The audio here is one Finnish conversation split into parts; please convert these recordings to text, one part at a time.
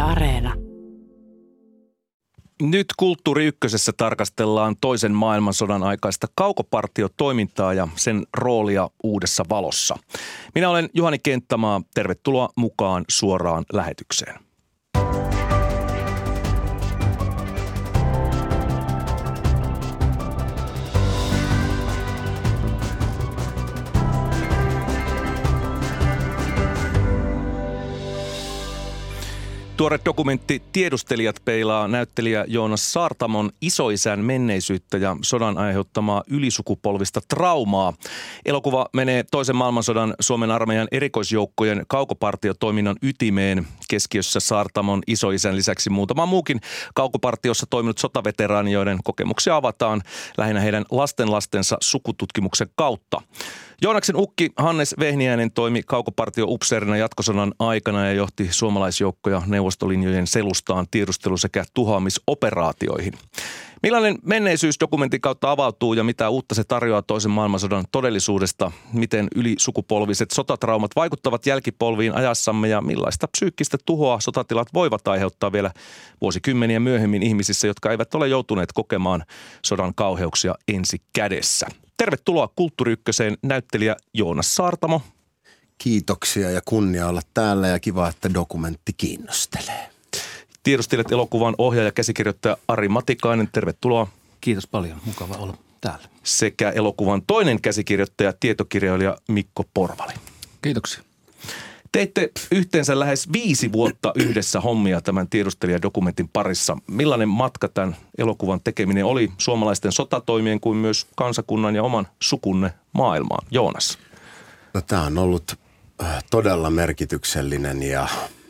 Areena. Nyt Kulttuuri Ykkösessä tarkastellaan toisen maailmansodan aikaista kaukopartiotoimintaa ja sen roolia uudessa valossa. Minä olen Juhani Kenttämaa. Tervetuloa mukaan suoraan lähetykseen. Tuore dokumentti Tiedustelijat peilaa näyttelijä Joonas Saartamon isoisän menneisyyttä ja sodan aiheuttamaa ylisukupolvista traumaa. Elokuva menee toisen maailmansodan Suomen armeijan erikoisjoukkojen kaukopartiotoiminnan ytimeen. Keskiössä Saartamon isoisän lisäksi muutama muukin kaukopartiossa toiminut sotaveteraani, joiden kokemuksia avataan lähinnä heidän lastenlastensa sukututkimuksen kautta. Joonaksen ukki Hannes Vehniäinen toimi kaukopartio-upseerina jatkosodan aikana ja johti suomalaisjoukkoja neuvostolinjojen selustaan tiedustelu- sekä tuhoamisoperaatioihin. Millainen menneisyys dokumentin kautta avautuu ja mitä uutta se tarjoaa toisen maailmansodan todellisuudesta? Miten ylisukupolviset sotatraumat vaikuttavat jälkipolviin ajassamme ja millaista psyykkistä tuhoa sotatilat voivat aiheuttaa vielä vuosikymmeniä myöhemmin ihmisissä, jotka eivät ole joutuneet kokemaan sodan kauheuksia ensi kädessä? Tervetuloa Kulttuuri Ykköseen näyttelijä Joonas Saartamo. Kiitoksia ja kunnia olla täällä ja kiva, että dokumentti kiinnostelee. Tiedustelijat elokuvan ohjaaja ja käsikirjoittaja Ari Matikainen, tervetuloa. Kiitos paljon, mukava olla täällä. Sekä elokuvan toinen käsikirjoittaja, tietokirjailija Mikko Porvali. Kiitoksia. Teitte yhteensä lähes 5 vuotta yhdessä hommia tämän tiedustelijadokumentin parissa. Millainen matka tämän elokuvan tekeminen oli suomalaisten sotatoimien kuin myös kansakunnan ja oman sukunne maailmaan? Joonas. No, tämä on ollut todella merkityksellinen ja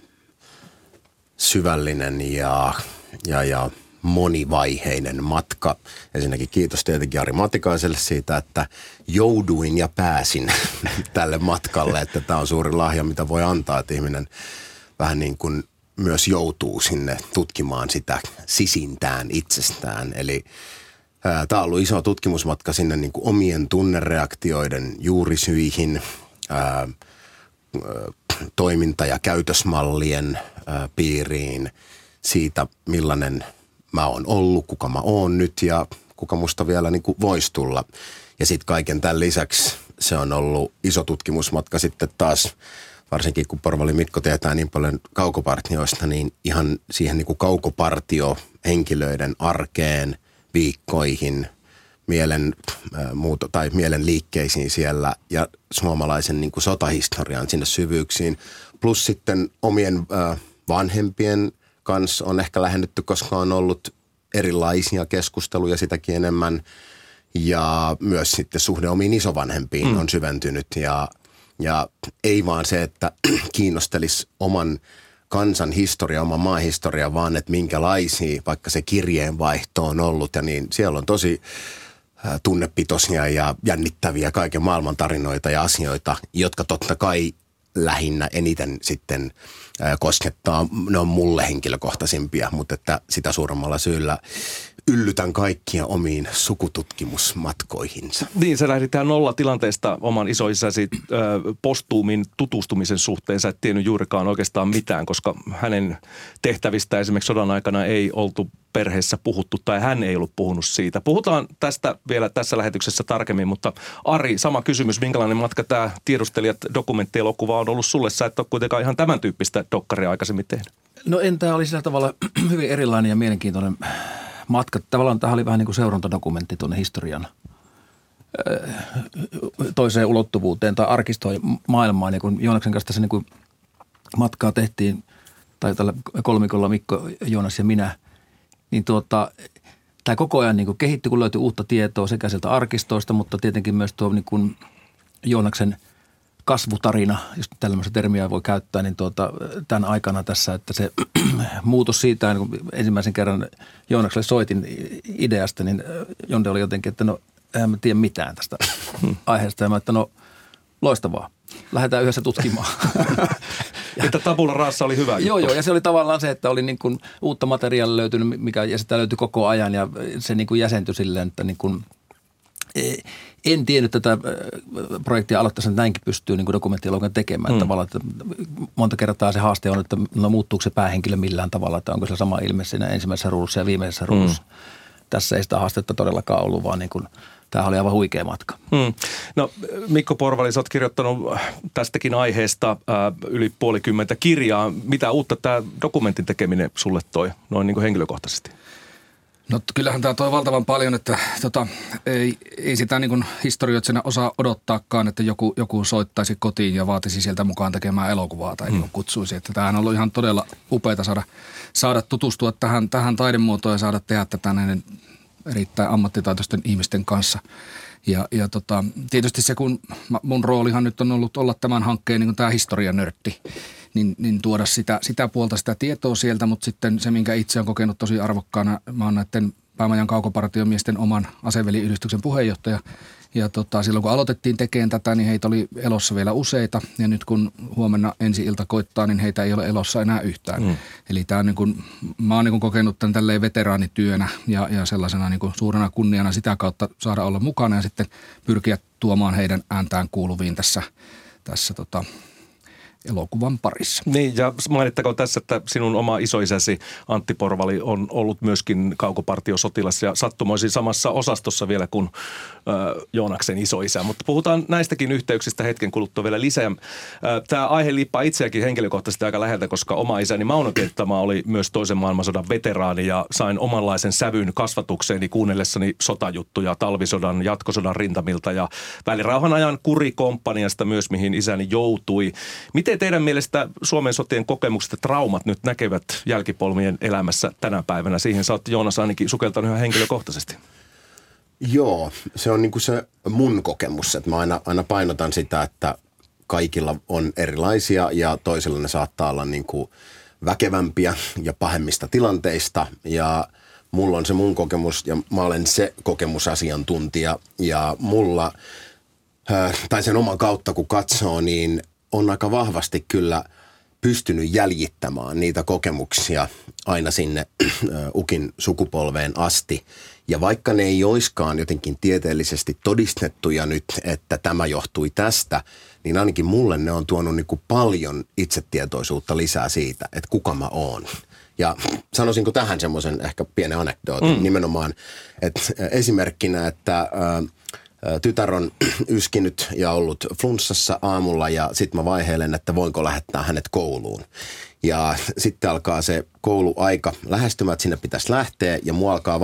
syvällinen ja monivaiheinen matka. Ensinnäkin kiitos tietenkin Ari Matikaiselle siitä, että jouduin ja pääsin tälle matkalle. Että tämä on suuri lahja, mitä voi antaa, että ihminen vähän niin kuin myös joutuu sinne tutkimaan sitä sisintään itsestään. Eli tämä on ollut iso tutkimusmatka sinne niin kuin omien tunnereaktioiden juurisyihin, toiminta- ja käytösmallien piiriin, siitä millainen mä oon ollut, kuka mä oon nyt ja kuka musta vielä niin kuin voisi tulla. Ja sitten kaiken tämän lisäksi se on ollut iso tutkimusmatka sitten taas, varsinkin kun Porvali Mikko tietää niin paljon kaukopartioista, niin ihan siihen niin kuin kaukopartiohenkilöiden arkeen, viikkoihin, mielen liikkeisiin siellä ja suomalaisen niin kuin sotahistorian sinne syvyyksiin. Plus sitten omien vanhempien kanssa on ehkä lähennytty, koska on ollut erilaisia keskusteluja sitäkin enemmän. Ja myös sitten suhde omiin isovanhempiin on syventynyt. Ja ei vaan se, että kiinnostelisi oman kansan historia, oman maan historia, vaan että minkälaisia vaikka se kirjeenvaihto on ollut. Ja niin siellä on tosi tunnepitoisia ja jännittäviä kaiken maailman tarinoita ja asioita, jotka totta kai lähinnä eniten sitten koskettaa, ne on mulle henkilökohtaisimpia, mutta että sitä suuremmalla syyllä yllytän kaikkia omiin sukututkimusmatkoihinsa. Niin, sä lähdit tähän nollatilanteesta oman isoisäsi postuumin tutustumisen suhteen. Sä et tiennyt juurikaan oikeastaan mitään, koska hänen tehtävistä esimerkiksi sodan aikana ei oltu perheessä puhuttu tai hän ei ollut puhunut siitä. Puhutaan tästä vielä tässä lähetyksessä tarkemmin, mutta Ari, sama kysymys. Minkälainen matka tämä Tiedustelijat dokumenttielokuva on ollut sulle? Sä et ole kuitenkaan ihan tämän tyyppistä dokkaria aikaisemmin tehnyt. No tämä oli sillä tavalla hyvin erilainen ja mielenkiintoinen matka. Tavallaan tämä oli vähän niin kuin seurantadokumentti tuonne historian toiseen ulottuvuuteen tai arkistoon maailmaan. Ja kun Joonaksen kanssa tässä niin kuin matkaa tehtiin, tai tällä kolmikolla Mikko, Joonas ja minä, niin tämä koko ajan niin kuin kehittyi, kun löytyi uutta tietoa sekä sieltä arkistoista, mutta tietenkin myös tuo niin kuin Joonaksen kasvutarina, jos tällaista termiä voi käyttää, niin tämän aikana tässä, että se muutos siitä, kun ensimmäisen kerran Joonakselle soitin ideasta, niin Jonde oli jotenkin, että no eihän mä tiedä mitään tästä aiheesta. Ja mä, että no loistavaa, lähdetään yhdessä tutkimaan. Että tabula rasa oli hyvä. Joo, ja se oli tavallaan se, että oli niin kuin uutta materiaalia löytynyt, ja sitä löytyi koko ajan, ja se niin kuin jäsentyi silleen, että niin kuin en tiennyt tätä projektia aloittaessa, että näinkin pystyy niin dokumenttielokuvan tekemään. Tavallaan, että monta kertaa se haaste on, että no, muuttuuko se päähenkilö millään tavalla, että onko se sama ilme siinä ensimmäisessä ruudussa ja viimeisessä ruudussa. Tässä ei sitä haastetta todellakaan ollut, vaan niin kuin, tämähän oli aivan huikea matka. No Mikko Porvali, sä oot kirjoittanut tästäkin aiheesta yli 50 kirjaa. Mitä uutta tämä dokumentin tekeminen sulle toi noin niin kuin henkilökohtaisesti? No kyllähän tämä toi valtavan paljon, että ei sitä niin kuin historioitsijana osaa odottaakaan, että joku soittaisi kotiin ja vaatisi sieltä mukaan tekemään elokuvaa tai kutsuisi. Että tämähän on ollut ihan todella upeata saada tutustua tähän taidemuotoon ja saada tehdä tätä näiden erittäin ammattitaitoisten ihmisten kanssa. Ja tietysti se, kun mun roolihan nyt on ollut olla tämän hankkeen niin kuin tämä historianörtti, niin tuoda sitä puolta, sitä tietoa sieltä, mutta sitten se, minkä itse on kokenut tosi arvokkaana, mä oon näiden Päämajan kaukopartiomiesten oman aseveliyhdistyksen puheenjohtaja. Ja silloin kun aloitettiin tekemään tätä, niin heitä oli elossa vielä useita. Ja nyt kun huomenna ensi-ilta koittaa, niin heitä ei ole elossa enää yhtään. Eli tämä on niin kuin, mä oon niin kuin kokenut tämän tälleen veteraanityönä ja sellaisena niin kuin suurena kunniana sitä kautta saada olla mukana ja sitten pyrkiä tuomaan heidän ääntään kuuluviin tässä elokuvan parissa. Niin, ja mainittakoon tässä, että sinun oma isoisäsi Antti Porvali on ollut myöskin kaukopartiosotilas ja sattumoisin samassa osastossa vielä kuin Joonaksen isoisä. Mutta puhutaan näistäkin yhteyksistä hetken kuluttua vielä lisää. Tämä aihe liippaa itseäkin henkilökohtaisesti aika läheltä, koska oma isäni Mauno Kenttämaa oli myös toisen maailmansodan veteraani ja sain omanlaisen sävyn kasvatukseeni kuunnellessani sotajuttuja talvisodan, jatkosodan rintamilta ja välirauhan ajan kurikomppaniasta myös, mihin isäni joutui. Miten teidän mielestä Suomen sotien kokemukset ja traumat nyt näkevät jälkipolvien elämässä tänä päivänä? Siihen sä oot, Joonas, ainakin sukeltanut ihan henkilökohtaisesti. Joo, se on niinku se mun kokemus, että mä aina painotan sitä, että kaikilla on erilaisia ja toisilla ne saattaa olla niinku väkevämpiä ja pahemmista tilanteista ja mulla on se mun kokemus ja mä olen se kokemusasiantuntija ja mulla, tai sen oman kautta kun katsoo, niin on aika vahvasti kyllä pystynyt jäljittämään niitä kokemuksia aina sinne ukin sukupolveen asti. Ja vaikka ne ei oiskaan jotenkin tieteellisesti todistettuja nyt, että tämä johtui tästä, niin ainakin mulle ne on tuonut niin kuin paljon itsetietoisuutta lisää siitä, että kuka mä oon. Ja sanoisinko tähän semmoisen ehkä pienen anekdootin nimenomaan, että esimerkkinä, että tytär on yskinyt ja ollut flunssassa aamulla ja sitten mä vaiheilen, että voinko lähettää hänet kouluun. Ja sitten alkaa se kouluaika lähestymään, että sinne pitäisi lähteä ja mua alkaa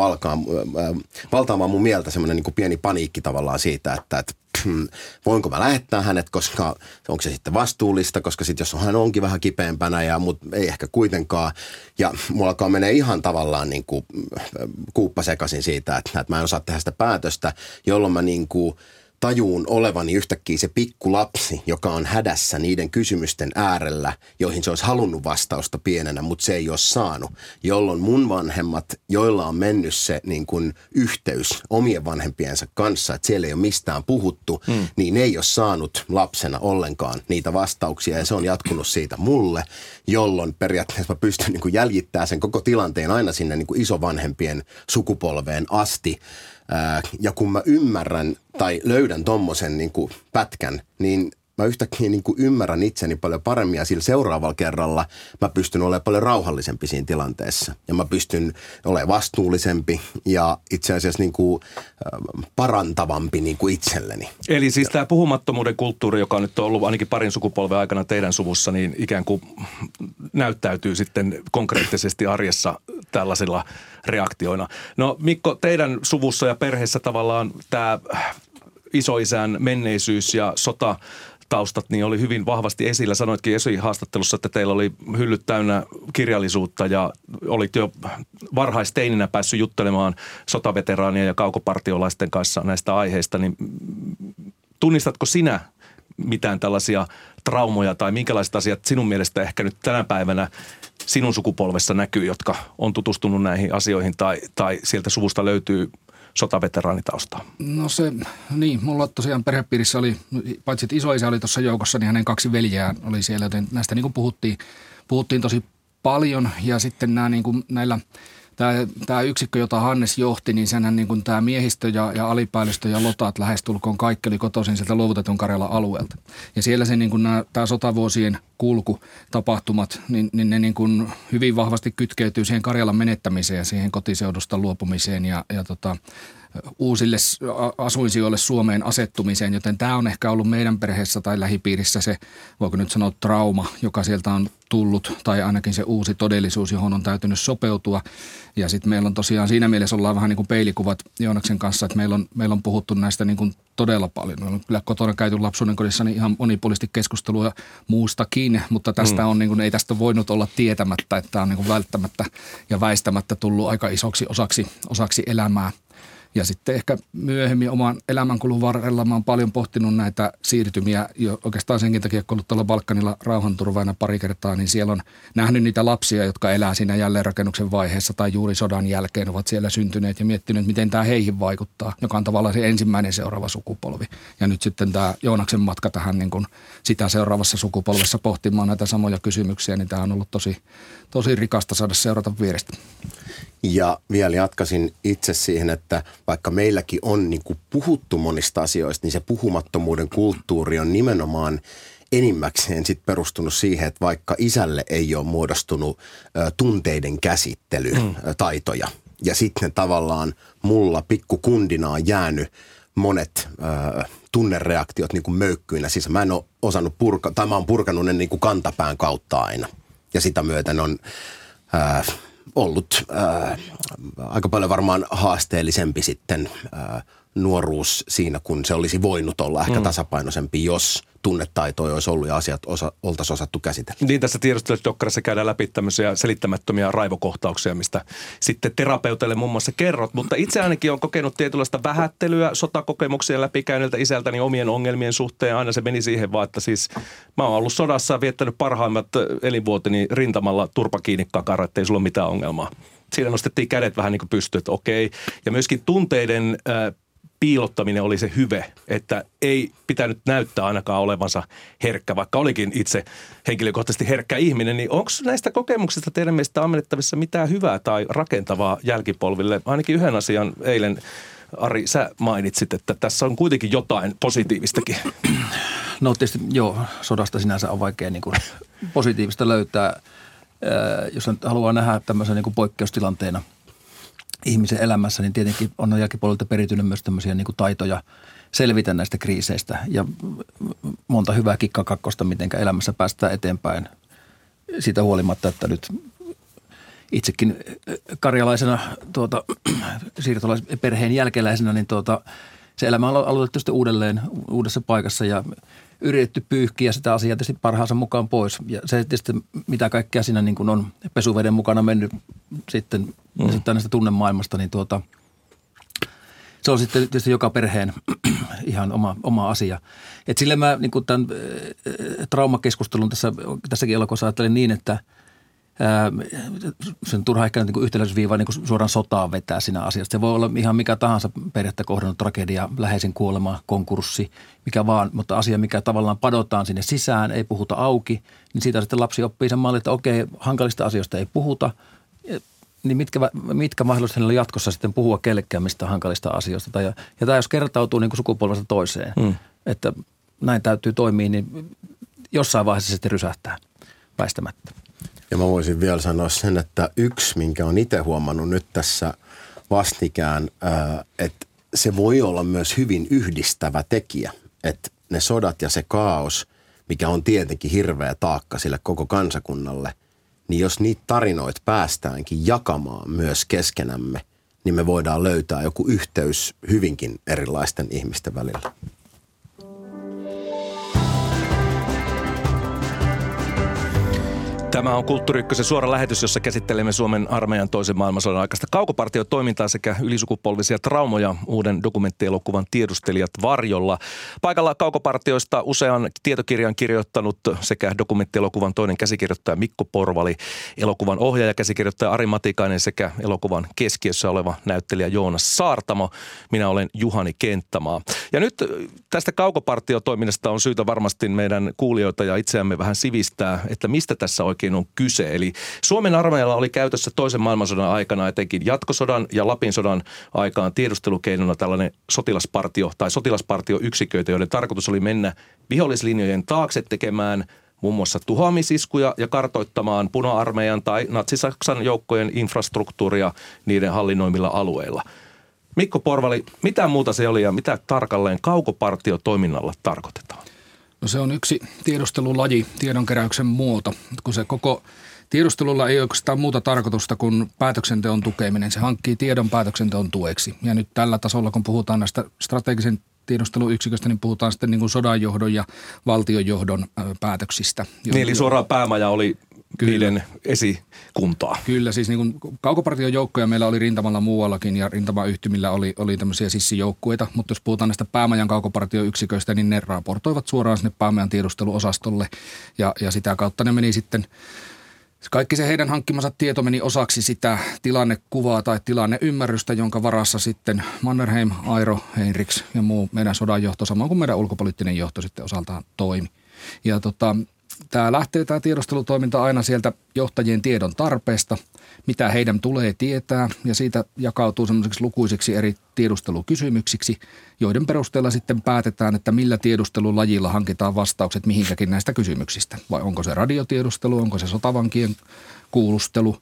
valtaamaan mun mieltä semmoinen niin kuin pieni paniikki tavallaan siitä, että voinko mä lähettää hänet, koska onko se sitten vastuullista, koska sitten jos hän onkin vähän kipeämpänä mutta ei ehkä kuitenkaan. Ja mulla alkaa menee ihan tavallaan niin kuin kuuppa sekaisin siitä, että mä en osaa tehdä sitä päätöstä, jolloin mä niin kuin tajuun olevani yhtäkkiä se pikkulapsi, joka on hädässä niiden kysymysten äärellä, joihin se olisi halunnut vastausta pienenä, mutta se ei ole saanut. Jolloin mun vanhemmat, joilla on mennyt se niin kuin yhteys omien vanhempiensa kanssa, että siellä ei ole mistään puhuttu, niin ei ole saanut lapsena ollenkaan niitä vastauksia ja se on jatkunut siitä mulle, jolloin periaatteessa mä pystyn niin kuin jäljittämään sen koko tilanteen aina sinne niin kuin isovanhempien sukupolveen asti. Ja kun mä ymmärrän tai löydän tommosen niin kuin pätkän, niin mä yhtäkkiä niin kuin ymmärrän itseni paljon paremmin ja sillä seuraavalla kerralla mä pystyn olemaan paljon rauhallisempi siinä tilanteessa. Ja mä pystyn olemaan vastuullisempi ja itse asiassa niin kuin parantavampi niin kuin itselleni. Eli siis tämä puhumattomuuden kulttuuri, joka nyt on ollut ainakin parin sukupolven aikana teidän suvussa, niin ikään kuin näyttäytyy sitten konkreettisesti arjessa tällaisilla reaktioina. No Mikko, teidän suvussa ja perheessä tavallaan tämä isoisän menneisyys ja sotataustat niin oli hyvin vahvasti esillä. Sanoitkin esihaastattelussa, että teillä oli hyllyt täynnä kirjallisuutta ja olit jo varhaisteininä päässyt juttelemaan sotaveteraanien ja kaukopartiolaisten kanssa näistä aiheista. Niin tunnistatko sinä mitään tällaisia traumoja tai minkälaiset asiat sinun mielestä ehkä nyt tänä päivänä sinun sukupolvessa näkyy, jotka on tutustunut näihin asioihin tai sieltä suvusta löytyy sotaveteraanitaustaa? No mulla tosiaan perhepiirissä oli, paitsi että isoisä oli tuossa joukossa, niin hänen 2 veljeään oli siellä, joten näistä niin kuin puhuttiin tosi paljon ja sitten nämä niin kuin näillä tämä yksikkö, jota Hannes johti, niin senhän niin kuin tämä miehistö ja alipäällystö ja lotat lähestulkoon kaikki oli kotoisin sieltä luovutetun Karjalan alueelta. Ja siellä se niin kuin tämä sotavuosien kulkutapahtumat, niin ne niin kuin hyvin vahvasti kytkeytyy siihen Karjalan menettämiseen ja siihen kotiseudusta luopumiseen ja uusille asuinsijoille Suomeen asettumiseen, joten tämä on ehkä ollut meidän perheessä tai lähipiirissä se, voiko nyt sanoa trauma, joka sieltä on tullut, tai ainakin se uusi todellisuus, johon on täytynyt sopeutua. Ja sitten meillä on tosiaan siinä mielessä ollaan vähän niin kuin peilikuvat Joonaksen kanssa, että meillä on puhuttu näistä niin kuin todella paljon. Meillä on kyllä kotona käyty lapsuuden kodissa niin ihan monipuolisesti keskustelua muustakin, mutta tästä on niin kuin, ei tästä voinut olla tietämättä, että tämä on niin kuin välttämättä ja väistämättä tullut aika isoksi osaksi elämää. Ja sitten ehkä myöhemmin oman elämänkulun varrella mä oon paljon pohtinut näitä siirtymiä jo oikeastaan senkin takia, kun ollut tuolla Balkanilla rauhanturvaina pari kertaa, niin siellä on nähnyt niitä lapsia, jotka elää siinä jälleenrakennuksen vaiheessa tai juuri sodan jälkeen ovat siellä syntyneet ja miettinyt, miten tämä heihin vaikuttaa, joka on tavallaan se ensimmäinen seuraava sukupolvi. Ja nyt sitten tämä Joonaksen matka tähän niin kuin sitä seuraavassa sukupolvessa pohtimaan näitä samoja kysymyksiä, niin tämä on ollut tosi rikasta saada seurata vierestä. Ja vielä jatkaisin itse siihen, että vaikka meilläkin on niin kuin puhuttu monista asioista, niin se puhumattomuuden kulttuuri on nimenomaan enimmäkseen sit perustunut siihen, että vaikka isälle ei ole muodostunut tunteiden käsittelytaitoja. Ja sitten tavallaan mulla pikkukundina on jäänyt monet tunnereaktiot niin kuin möykkyinä. Siis mä en ole osannut mä oon purkanut ne niin kuin kantapään kautta aina. Ja sitä myöten on ollut aika paljon varmaan haasteellisempi sitten nuoruus siinä, kun se olisi voinut olla ehkä tasapainoisempi, jos tunnetaitoja olisi ollut ja asiat oltaisiin osattu käsitellä. Niin tässä tiedustelusdokkarissa käydään läpi tämmöisiä selittämättömiä raivokohtauksia, mistä sitten terapeuteille muun muassa kerrot. Mutta itse ainakin olen kokenut tietynlaista vähättelyä sotakokemuksia läpikäyneiltä isältäni omien ongelmien suhteen. Aina se meni siihen vaan, että siis mä oon ollut sodassa ja viettänyt parhaimmat elinvuoteni rintamalla turpa kiinni kakara, ettei sulla ole mitään ongelmaa. Siinä nostettiin kädet vähän niin kuin pystyyn, että okei. Ja myöskin tunteiden piilottaminen oli se hyve, että ei pitänyt näyttää ainakaan olevansa herkkä, vaikka olikin itse henkilökohtaisesti herkkä ihminen, niin onko näistä kokemuksista teidän mielestä ammennettavissa mitään hyvää tai rakentavaa jälkipolville? Ainakin yhden asian eilen, Ari, sä mainitsit, että tässä on kuitenkin jotain positiivistakin. No tietysti joo, sodasta sinänsä on vaikea niin kuin positiivista löytää, jos nyt haluaa nähdä tämmöisen niin kuin poikkeustilanteena ihmisen elämässä, niin tietenkin on jälkipolvilta peritynyt myös tämmöisiä niin kuin taitoja selvitä näistä kriiseistä ja monta hyvää kikkakakkosta, miten elämässä päästään eteenpäin siitä huolimatta, että nyt itsekin karjalaisena siirtolaisperheen jälkeläisenä, niin se elämä on aloitettu sitten uudelleen uudessa paikassa ja yritetty pyyhkiä sitä asiaa tietysti parhaansa mukaan pois. Ja se tietysti, mitä kaikkea siinä niin kuin on pesuveden mukana mennyt sitten näistä tunnemaailmasta, niin se on sitten tietysti joka perheen ihan oma asia. Et sille mä niin kuin tämän traumakeskustelun tässäkin elokuvassa ajattelin niin, että sen turha ehkä niin yhtäläisyysviivaa niin suoraan sotaan vetää siinä asiassa. Se voi olla ihan mikä tahansa perhettä kohdannut tragedia, läheisen kuolema, konkurssi, mikä vaan, mutta asia, mikä tavallaan padotaan sinne sisään, ei puhuta auki, niin siitä sitten lapsi oppii sen mallin, että okei, hankalista asioista ei puhuta, niin mitkä mahdollisuudet hänellä jatkossa sitten puhua kellekään mistä hankalista asioista. Ja tämä jos kertautuu niin kuin sukupolvesta toiseen, että näin täytyy toimia, niin jossain vaiheessa se sitten rysähtää väistämättä. Ja mä voisin vielä sanoa sen, että yksi, minkä on itse huomannut nyt tässä vastikään, että se voi olla myös hyvin yhdistävä tekijä. Että ne sodat ja se kaos, mikä on tietenkin hirveä taakka sille koko kansakunnalle, niin jos niitä tarinoita päästäänkin jakamaan myös keskenämme, niin me voidaan löytää joku yhteys hyvinkin erilaisten ihmisten välillä. Tämä on Kulttuuri Ykkösen suora lähetys, jossa käsittelemme Suomen armeijan toisen maailmansodan aikaista kaukopartiotoimintaa sekä ylisukupolvisia traumoja uuden dokumenttielokuvan Tiedustelijat varjolla. Paikalla kaukopartioista usean tietokirjan kirjoittanut sekä dokumenttielokuvan toinen käsikirjoittaja Mikko Porvali, elokuvan ohjaaja käsikirjoittaja Ari Matikainen sekä elokuvan keskiössä oleva näyttelijä Joonas Saartamo. Minä olen Juhani Kenttämaa. Ja nyt tästä kaukopartiotoiminnasta on syytä varmasti meidän kuulijoita ja itseämme vähän sivistää, että mistä tässä oikein perin on kyse. Eli Suomen armeijalla oli käytössä toisen maailmansodan aikana etenkin jatkosodan ja Lapin sodan aikaan tiedustelukeinona tällainen sotilaspartio tai sotilaspartioyksiköitä, joiden tarkoitus oli mennä vihollislinjojen taakse tekemään muun muassa tuhoamisiskuja ja kartoittamaan Puna-armeijan tai Natsi-Saksan joukkojen infrastruktuuria niiden hallinnoimilla alueilla. Mikko Porvali, mitä muuta se oli ja mitä tarkalleen kaukopartiotoiminnalla tarkoitetaan? No se on yksi tiedustelulaji, tiedonkeräyksen muoto. Kun se koko tiedustelulla ei oikeastaan muuta tarkoitusta kuin päätöksenteon tukeminen. Se hankkii tiedon päätöksenteon tueksi. Ja nyt tällä tasolla, kun puhutaan näistä strategisen tiedusteluyksiköstä, niin puhutaan sitten niin kuin sodanjohdon ja valtionjohdon päätöksistä. Niin, eli suoraan päämaja oli niiden esikuntaa. Kyllä, siis niin kuin kaukopartion joukkoja meillä oli rintamalla muuallakin ja rintamayhtymillä oli tämmöisiä sissijoukkueita, mutta jos puhutaan näistä päämajan kaukopartioyksiköistä, niin ne raportoivat suoraan sinne päämajan tiedusteluosastolle ja sitä kautta ne meni sitten, kaikki se heidän hankkimansa tieto meni osaksi sitä tilannekuvaa tai tilanneymmärrystä, jonka varassa sitten Mannerheim, Airo, Heinrichs ja muu meidän sodanjohto, samoin kuin meidän ulkopoliittinen johto sitten osaltaan toimi. Ja tämä tiedustelutoiminta aina sieltä johtajien tiedon tarpeesta, mitä heidän tulee tietää, ja siitä jakautuu semmoisiksi lukuisiksi eri tiedustelukysymyksiksi, joiden perusteella sitten päätetään, että millä tiedustelulajilla hankitaan vastaukset mihinkäkin näistä kysymyksistä. Vai onko se radiotiedustelu, onko se sotavankien kuulustelu,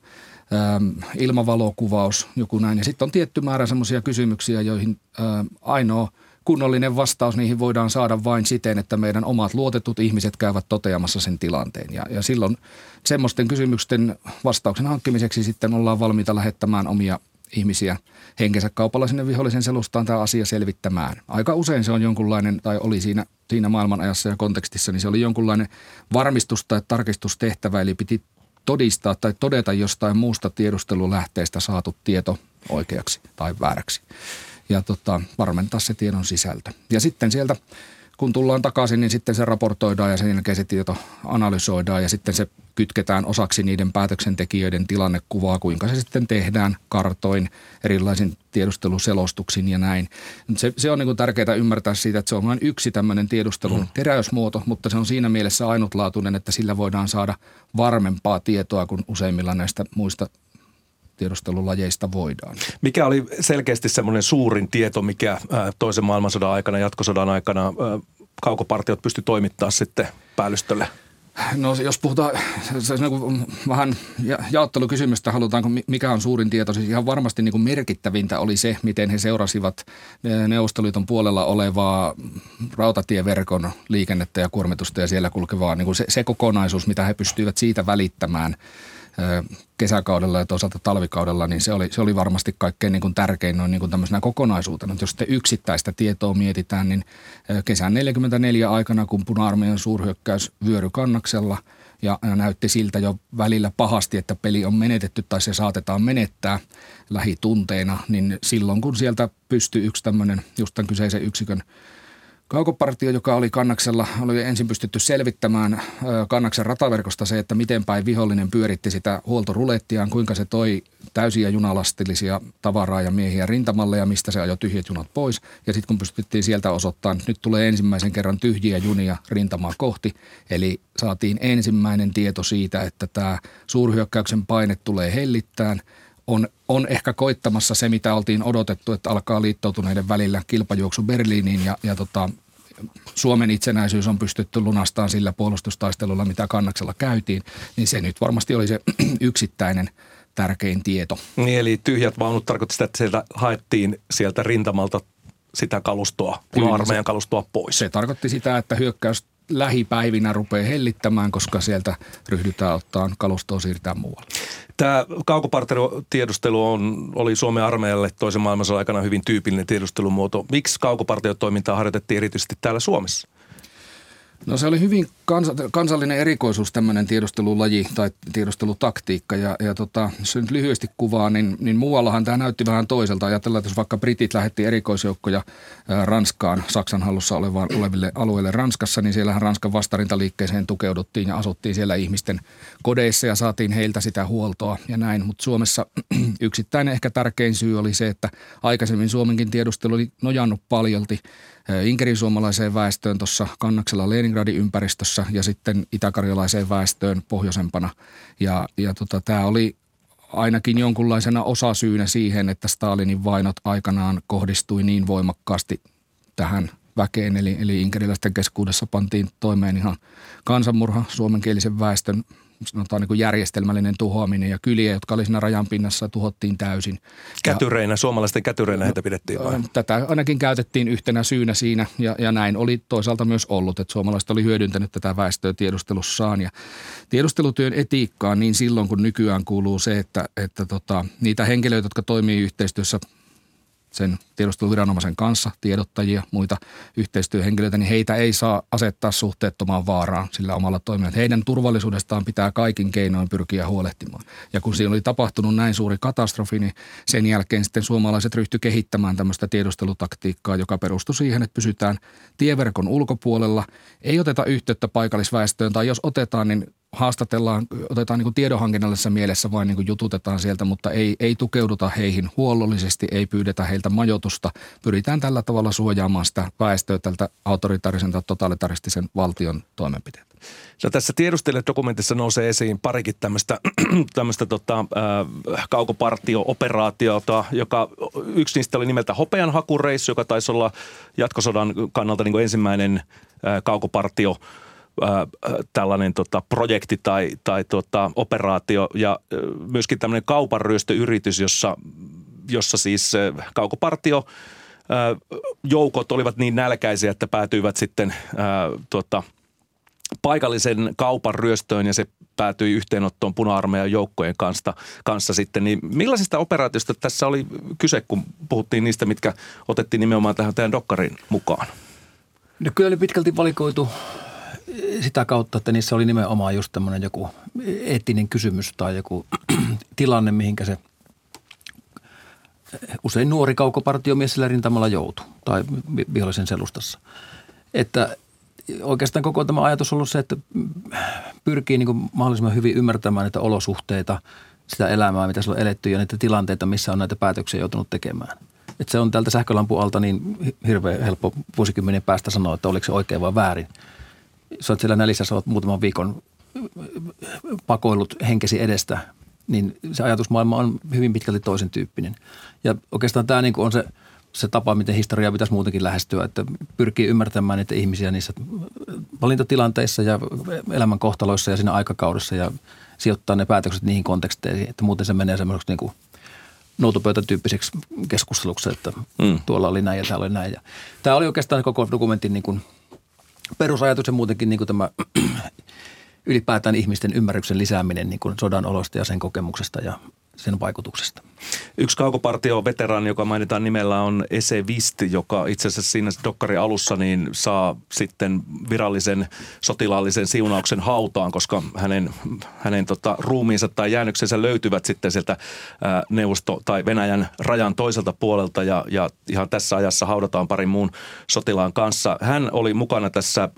ilmavalokuvaus, joku näin. Ja sitten on tietty määrä semmoisia kysymyksiä, joihin ainoa kunnollinen vastaus niihin voidaan saada vain siten, että meidän omat luotetut ihmiset käyvät toteamassa sen tilanteen. Ja silloin semmoisten kysymysten vastauksen hankkimiseksi sitten ollaan valmiita lähettämään omia ihmisiä henkensä kaupalla sinne vihollisen selustaan tämä asia selvittämään. Aika usein se on jonkunlainen, tai oli siinä maailmanajassa ja kontekstissa, niin se oli jonkunlainen varmistus- tai tarkistustehtävä, eli piti todistaa tai todeta jostain muusta tiedustelulähteestä saatu tieto oikeaksi tai vääräksi. Ja varmentaa se tiedon sisältö. Ja sitten sieltä, kun tullaan takaisin, niin sitten se raportoidaan ja sen jälkeen se tieto analysoidaan ja sitten se kytketään osaksi niiden päätöksentekijöiden tilannekuvaa, kuinka se sitten tehdään kartoin, erilaisin tiedusteluselostuksin ja näin. Se on niin kuin tärkeää ymmärtää siitä, että se on vain yksi tämmöinen tiedustelun keräysmuoto, mutta se on siinä mielessä ainutlaatuinen, että sillä voidaan saada varmempaa tietoa kuin useimmilla näistä muista tiedustelulajeista voidaan. Mikä oli selkeästi semmoinen suurin tieto, mikä toisen maailmansodan aikana, jatkosodan aikana kaukopartiot pystyi toimittamaan sitten päällystölle? No jos puhutaan vähän jaottelukysymystä, halutaanko mikä on suurin tieto, siis ihan varmasti niin kuin merkittävintä oli se, miten he seurasivat Neuvostoliiton puolella olevaa rautatieverkon liikennettä ja kuormitusta ja siellä kulkevaa niin kuin se kokonaisuus, mitä he pystyivät siitä välittämään kesäkaudella ja toisaalta talvikaudella, niin se oli varmasti kaikkein niin kuin tärkein noin niin kuin tämmöisenä kokonaisuutena. Jos sitten yksittäistä tietoa mietitään, niin kesän 1944 aikana, kun Puna-armeijan suurhyökkäys vyöry Kannaksella ja näytti siltä jo välillä pahasti, että peli on menetetty tai se saatetaan menettää lähitunteina, niin silloin kun sieltä pystyi yksi tämmöinen just tämän kyseisen yksikön kaukopartio, joka oli Kannaksella, oli ensin pystytty selvittämään Kannaksen rataverkosta se, että miten päin vihollinen pyöritti sitä huoltorulettiaan, kuinka se toi täysiä junalastillisia tavaraa ja miehiä rintamalle ja mistä se ajoi tyhjät junat pois. Ja sitten kun pystyttiin sieltä osoittamaan, että nyt tulee ensimmäisen kerran tyhjiä junia rintamaa kohti, eli saatiin ensimmäinen tieto siitä, että tämä suurhyökkäyksen paine tulee hellittään. On ehkä koittamassa se, mitä oltiin odotettu, että alkaa liittoutuneiden välillä kilpajuoksu Berliiniin ja Suomen itsenäisyys on pystytty lunastamaan sillä puolustustaistelulla, mitä Kannaksella käytiin, niin se nyt varmasti oli se yksittäinen tärkein tieto. Niin, eli tyhjät vaunut tarkoitti sitä, että sieltä haettiin sieltä rintamalta sitä kalustoa, Puna-armeijan kalustoa pois. Se tarkoitti sitä, että hyökkäys lähipäivinä rupeaa hellittämään, koska sieltä ryhdytään ottaa kalustoa siirtää muualle. Tämä kaukopartiotiedustelu oli Suomen armeijalle toisen maailmansodan aikana hyvin tyypillinen tiedustelumuoto. Miksi kaukopartiotoimintaa harjoitettiin erityisesti täällä Suomessa? No se oli hyvin kansallinen erikoisuus tämmöinen tiedustelulaji tai tiedustelutaktiikka ja jos nyt lyhyesti kuvaa, niin muuallahan tämä näytti vähän toiselta. Ajatellaan, että jos vaikka britit lähetti erikoisjoukkoja Ranskaan, Saksan hallussa oleville alueille Ranskassa, niin siellähän Ranskan vastarintaliikkeeseen tukeuduttiin ja asuttiin siellä ihmisten kodeissa ja saatiin heiltä sitä huoltoa ja näin. Mutta Suomessa yksittäinen ehkä tärkein syy oli se, että aikaisemmin Suomenkin tiedustelu oli nojannut paljolti inkerisuomalaiseen väestöön tuossa Kannaksella Leningradin ympäristössä ja sitten itäkarjalaiseen väestöön pohjoisempana. Ja tämä oli ainakin jonkunlaisena osasyynä siihen, että Stalinin vainot aikanaan kohdistui niin voimakkaasti tähän väkeen. Eli inkeriläisten keskuudessa pantiin toimeen ihan kansanmurha, suomenkielisen väestön sanotaan niin kuin järjestelmällinen tuhoaminen ja kyliä, jotka oli siinä rajan pinnassa, tuhottiin täysin. Kätyreinä, suomalaisten kätyreinä heitä pidettiin vai? Tätä ainakin käytettiin yhtenä syynä siinä ja näin oli toisaalta myös ollut, että suomalaiset oli hyödyntänyt tätä väestöä tiedustelussaan. Ja tiedustelutyön etiikkaan niin silloin kun nykyään kuuluu se, että niitä henkilöitä, jotka toimii yhteistyössä sen tiedusteluviranomaisen kanssa, tiedottajia, muita yhteistyöhenkilöitä, niin heitä ei saa asettaa suhteettomaan vaaraan sillä omalla toiminnalla. Heidän turvallisuudestaan pitää kaikin keinoin pyrkiä huolehtimaan. Ja kun siinä oli tapahtunut näin suuri katastrofi, niin sen jälkeen sitten suomalaiset ryhtyi kehittämään tämmöistä tiedustelutaktiikkaa, joka perustui siihen, että pysytään tieverkon ulkopuolella, ei oteta yhteyttä paikallisväestöön tai jos otetaan, niin otetaan niin kuin tiedonhankinnallisessa mielessä vain niin kuin jututetaan sieltä, mutta ei tukeuduta heihin huollollisesti, ei pyydetä heiltä majoitusta. Pyritään tällä tavalla suojaamaan sitä väestöä tältä autoritaarisen tai totalitaristisen valtion toimenpiteitä. No tässä tiedustelijadokumentissa nousee esiin parikin tämmöistä kaukopartio-operaatiota, joka yksi niistä oli nimeltä Hopeanhakureissu, joka taisi olla jatkosodan kannalta niin kuin ensimmäinen kaukopartio tällainen projekti tai operaatio ja myöskin tämmöinen kaupanryöstöyritys, jossa siis kaukopartio joukot olivat niin nälkäisiä, että päätyivät sitten paikallisen kaupan ryöstöön ja se päätyi yhteenottoon Puna-armeijan joukkojen kanssa sitten. Niin millaisista operaatioista tässä oli kyse, kun puhuttiin niistä, mitkä otettiin nimenomaan tähän teidän dokkarin mukaan? No kyllä oli pitkälti valikoitu sitä kautta, että niissä oli nimenomaan just tämmöinen joku eettinen kysymys tai joku tilanne, mihinkä se usein nuori kaukopartiomies sillä rintamalla joutui tai vihollisen selustassa. Että oikeastaan koko tämä ajatus on ollut se, että pyrkii niin kuin mahdollisimman hyvin ymmärtämään niitä olosuhteita, sitä elämää, mitä siellä on eletty ja niitä tilanteita, missä on näitä päätöksiä joutunut tekemään. Että se on tältä sähkölampun alta niin hirveän helppo vuosikymmenen päästä sanoa, että oliko se oikein vai väärin. Sä oot siellä nälissä, sä oot muutaman viikon pakoillut henkesi edestä, niin se ajatusmaailma on hyvin pitkälti toisen tyyppinen. Ja oikeastaan tämä niin kuin on se tapa, miten historiaa pitäisi muutenkin lähestyä, että pyrkii ymmärtämään niitä ihmisiä niissä valintatilanteissa ja elämän kohtaloissa ja siinä aikakaudessa ja sijoittaa ne päätökset niihin konteksteihin, että muuten se menee semmoiseksi niin kuin noutopöytätyyppiseksi keskusteluksi, että tuolla oli näin ja täällä oli näin. Ja tämä oli oikeastaan koko dokumentin niin kuin perusajatus ja muutenkin niin kuin tämä ylipäätään ihmisten ymmärryksen lisääminen niin kuin sodan olosta ja sen kokemuksesta ja sen vaikutuksesta. Yksi kaukopartio-veteraani, joka mainitaan nimellä, on Ese Vist, joka itse asiassa siinä dokkarin alussa niin saa sitten virallisen sotilaallisen siunauksen hautaan, koska hänen ruumiinsa tai jäännöksensä löytyvät sitten sieltä Neuvosto- tai Venäjän rajan toiselta puolelta ja ihan tässä ajassa haudataan parin muun sotilaan kanssa. Hän oli mukana tässä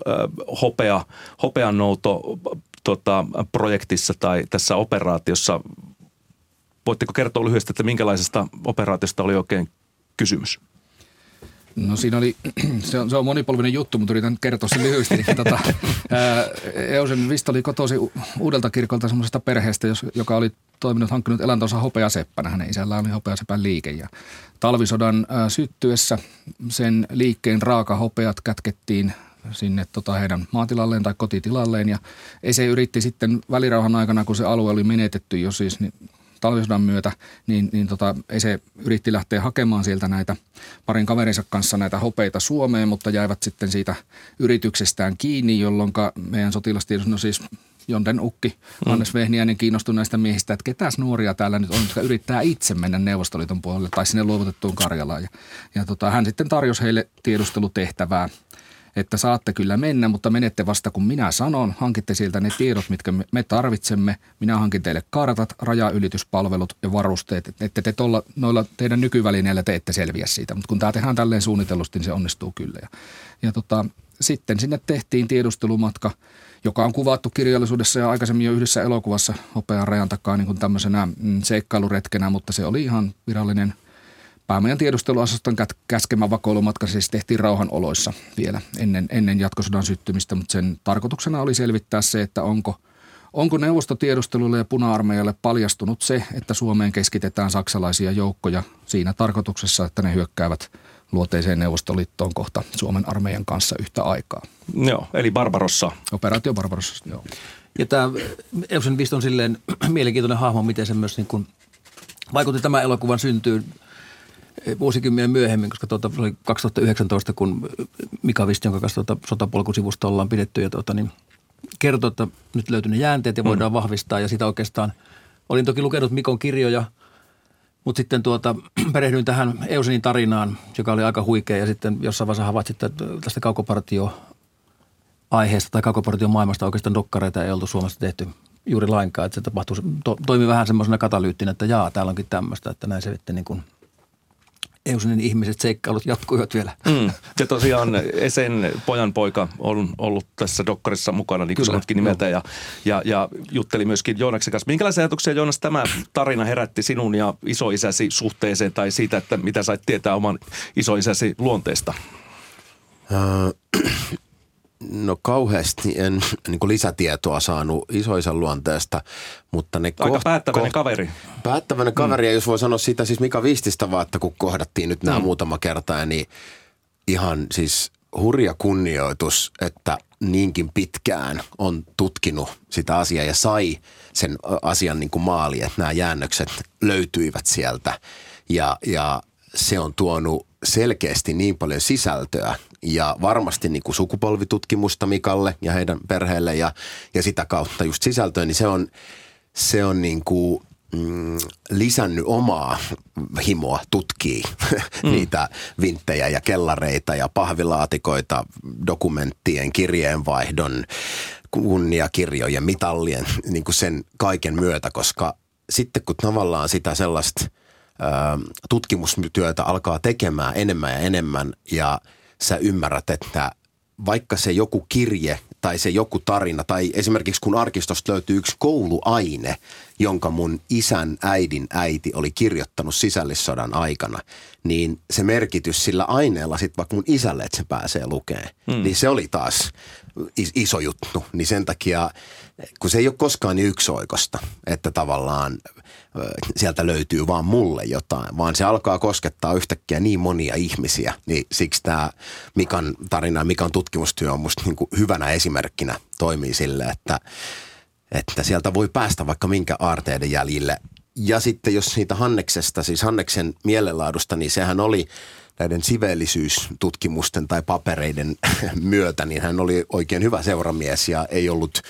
hopeannouto projektissa tai tässä operaatiossa. Voitteko kertoa lyhyesti, että minkälaisesta operaatiosta oli oikein kysymys? No siinä oli, se on monipolvinen juttu, mutta yritän kertoa sen lyhyesti. Eugen Vist oli kotoisin Uudelta kirkolta semmoisesta perheestä, joka oli hankkinut elantonsa hopeaseppänä. Hänen isällään oli hopeaseppän liike ja talvisodan syttyessä sen liikkeen raakahopeat kätkettiin sinne heidän maatilalleen tai kotitilalleen ja Ese yritti sitten välirauhan aikana, kun se alue oli menetetty jo siis talvisodan myötä, niin Ese yritti lähteä hakemaan sieltä näitä parin kaverinsa kanssa näitä hopeita Suomeen, mutta jäivät sitten siitä yrityksestään kiinni, jolloin meidän sotilastiedus, siis Jonden ukki, Hannes Vehniäinen kiinnostui näistä miehistä, että ketäs nuoria täällä nyt on, jotka yrittää itse mennä Neuvostoliiton puolelle tai sinne luovutettuun Karjalaan. Ja hän sitten tarjosi heille tiedustelutehtävää, että saatte kyllä mennä, mutta menette vasta kun minä sanon, hankitte sieltä ne tiedot, mitkä me tarvitsemme. Minä hankin teille kartat, rajanylityspalvelut ja varusteet, että te noilla teidän nykyvälineillä te ette selviä siitä, mutta kun tämä tehdään tälleen suunnitellusti, niin se onnistuu kyllä. Ja sitten sinne tehtiin tiedustelumatka, joka on kuvattu kirjallisuudessa ja aikaisemmin jo yhdessä elokuvassa Hopean rajan takaa niin kuin tämmöisenä seikkailuretkenä, mutta se oli ihan virallinen Päämajan tiedusteluosaston käskemä vakoilumatka siis tehtiin rauhanoloissa vielä ennen jatkosodan syttymistä, mutta sen tarkoituksena oli selvittää se, että onko neuvostotiedustelulle ja puna-armeijalle paljastunut se, että Suomeen keskitetään saksalaisia joukkoja siinä tarkoituksessa, että ne hyökkäävät luoteiseen Neuvostoliittoon kohta Suomen armeijan kanssa yhtä aikaa. Joo, eli Barbarossa. Operaatio Barbarossa, joo. Ja tämä Eusenqvist on silleen mielenkiintoinen hahmo, miten se myös niin kuin vaikutti tämän elokuvan syntyyn vuosikymmenen myöhemmin, koska se oli 2019, kun Mika Wist, jonka kanssa Sotapolkusivusta ollaan pidetty ja niin kertoi, että nyt löytyi ne jäänteet ja voidaan vahvistaa. Ja sitä oikeastaan olin toki lukenut Mikon kirjoja, mutta sitten perehdyin tähän Eusenin tarinaan, joka oli aika huikea. Ja sitten jossain vaiheessa havaitsin, että tästä kaukopartio-aiheesta tai kaukopartion maailmasta oikeastaan dokkareita ei oltu Suomessa tehty juuri lainkaan. Että se tapahtui, toimi vähän semmoisena katalyyttinä, että täällä onkin tämmöistä, että näin se sitten niin kuin Eusenin ihmiset seikkailut jatkuivat vielä. Ja tosiaan Esen pojanpoika on ollut tässä dokkarissa mukana, niin kuin sanotkin nimeltä, ja jutteli myöskin Joonaksen kanssa. Minkälaisia ajatuksia, Joonas, tämä tarina herätti sinun ja isoisäsi suhteeseen tai siitä, että mitä sait tietää oman isoisäsi luonteesta? No kauheasti en niin kuin lisätietoa saanut isoisän luonteesta, mutta ne aika päättäväinen kaveri. Päättäväinen kaveri, ja jos voi sanoa sitä siis Mika Wististä vaan, että kun kohdattiin nyt nämä muutama kertaa, niin ihan siis hurja kunnioitus, että niinkin pitkään on tutkinut sitä asiaa ja sai sen asian niin kuin maaliin, että nämä jäännökset löytyivät sieltä ja se on tuonut selkeästi niin paljon sisältöä ja varmasti niin kuin sukupolvitutkimusta Mikalle ja heidän perheelle ja sitä kautta just sisältöä, niin se on niin kuin lisännyt omaa himoa tutkii niitä vinttejä ja kellareita ja pahvilaatikoita, dokumenttien, kirjeenvaihdon, kunniakirjojen, mitallien, niin kuin sen kaiken myötä, koska sitten kun tavallaan sitä sellaista tutkimustyötä alkaa tekemään enemmän ja enemmän ja sä ymmärrät, että vaikka se joku kirje tai se joku tarina tai esimerkiksi kun arkistosta löytyy yksi kouluaine, jonka mun isän äidin äiti oli kirjoittanut sisällissodan aikana, niin se merkitys sillä aineella sitten vaikka mun isälle, että se pääsee lukemaan, niin se oli taas iso juttu. Niin sen takia, kun se ei ole koskaan niin yksioikosta, että tavallaan sieltä löytyy vaan mulle jotain, vaan se alkaa koskettaa yhtäkkiä niin monia ihmisiä, niin siksi tämä Mikan tarina ja Mikan tutkimustyö on musta niin kuin hyvänä esimerkkinä toimii sille, että sieltä voi päästä vaikka minkä aarteiden jäljille. Ja sitten jos siitä Hanneksesta, siis Hanneksen mielenlaadusta, niin sehän oli näiden siveellisyystutkimusten tai papereiden myötä, niin hän oli oikein hyvä seuramies ja ei ollut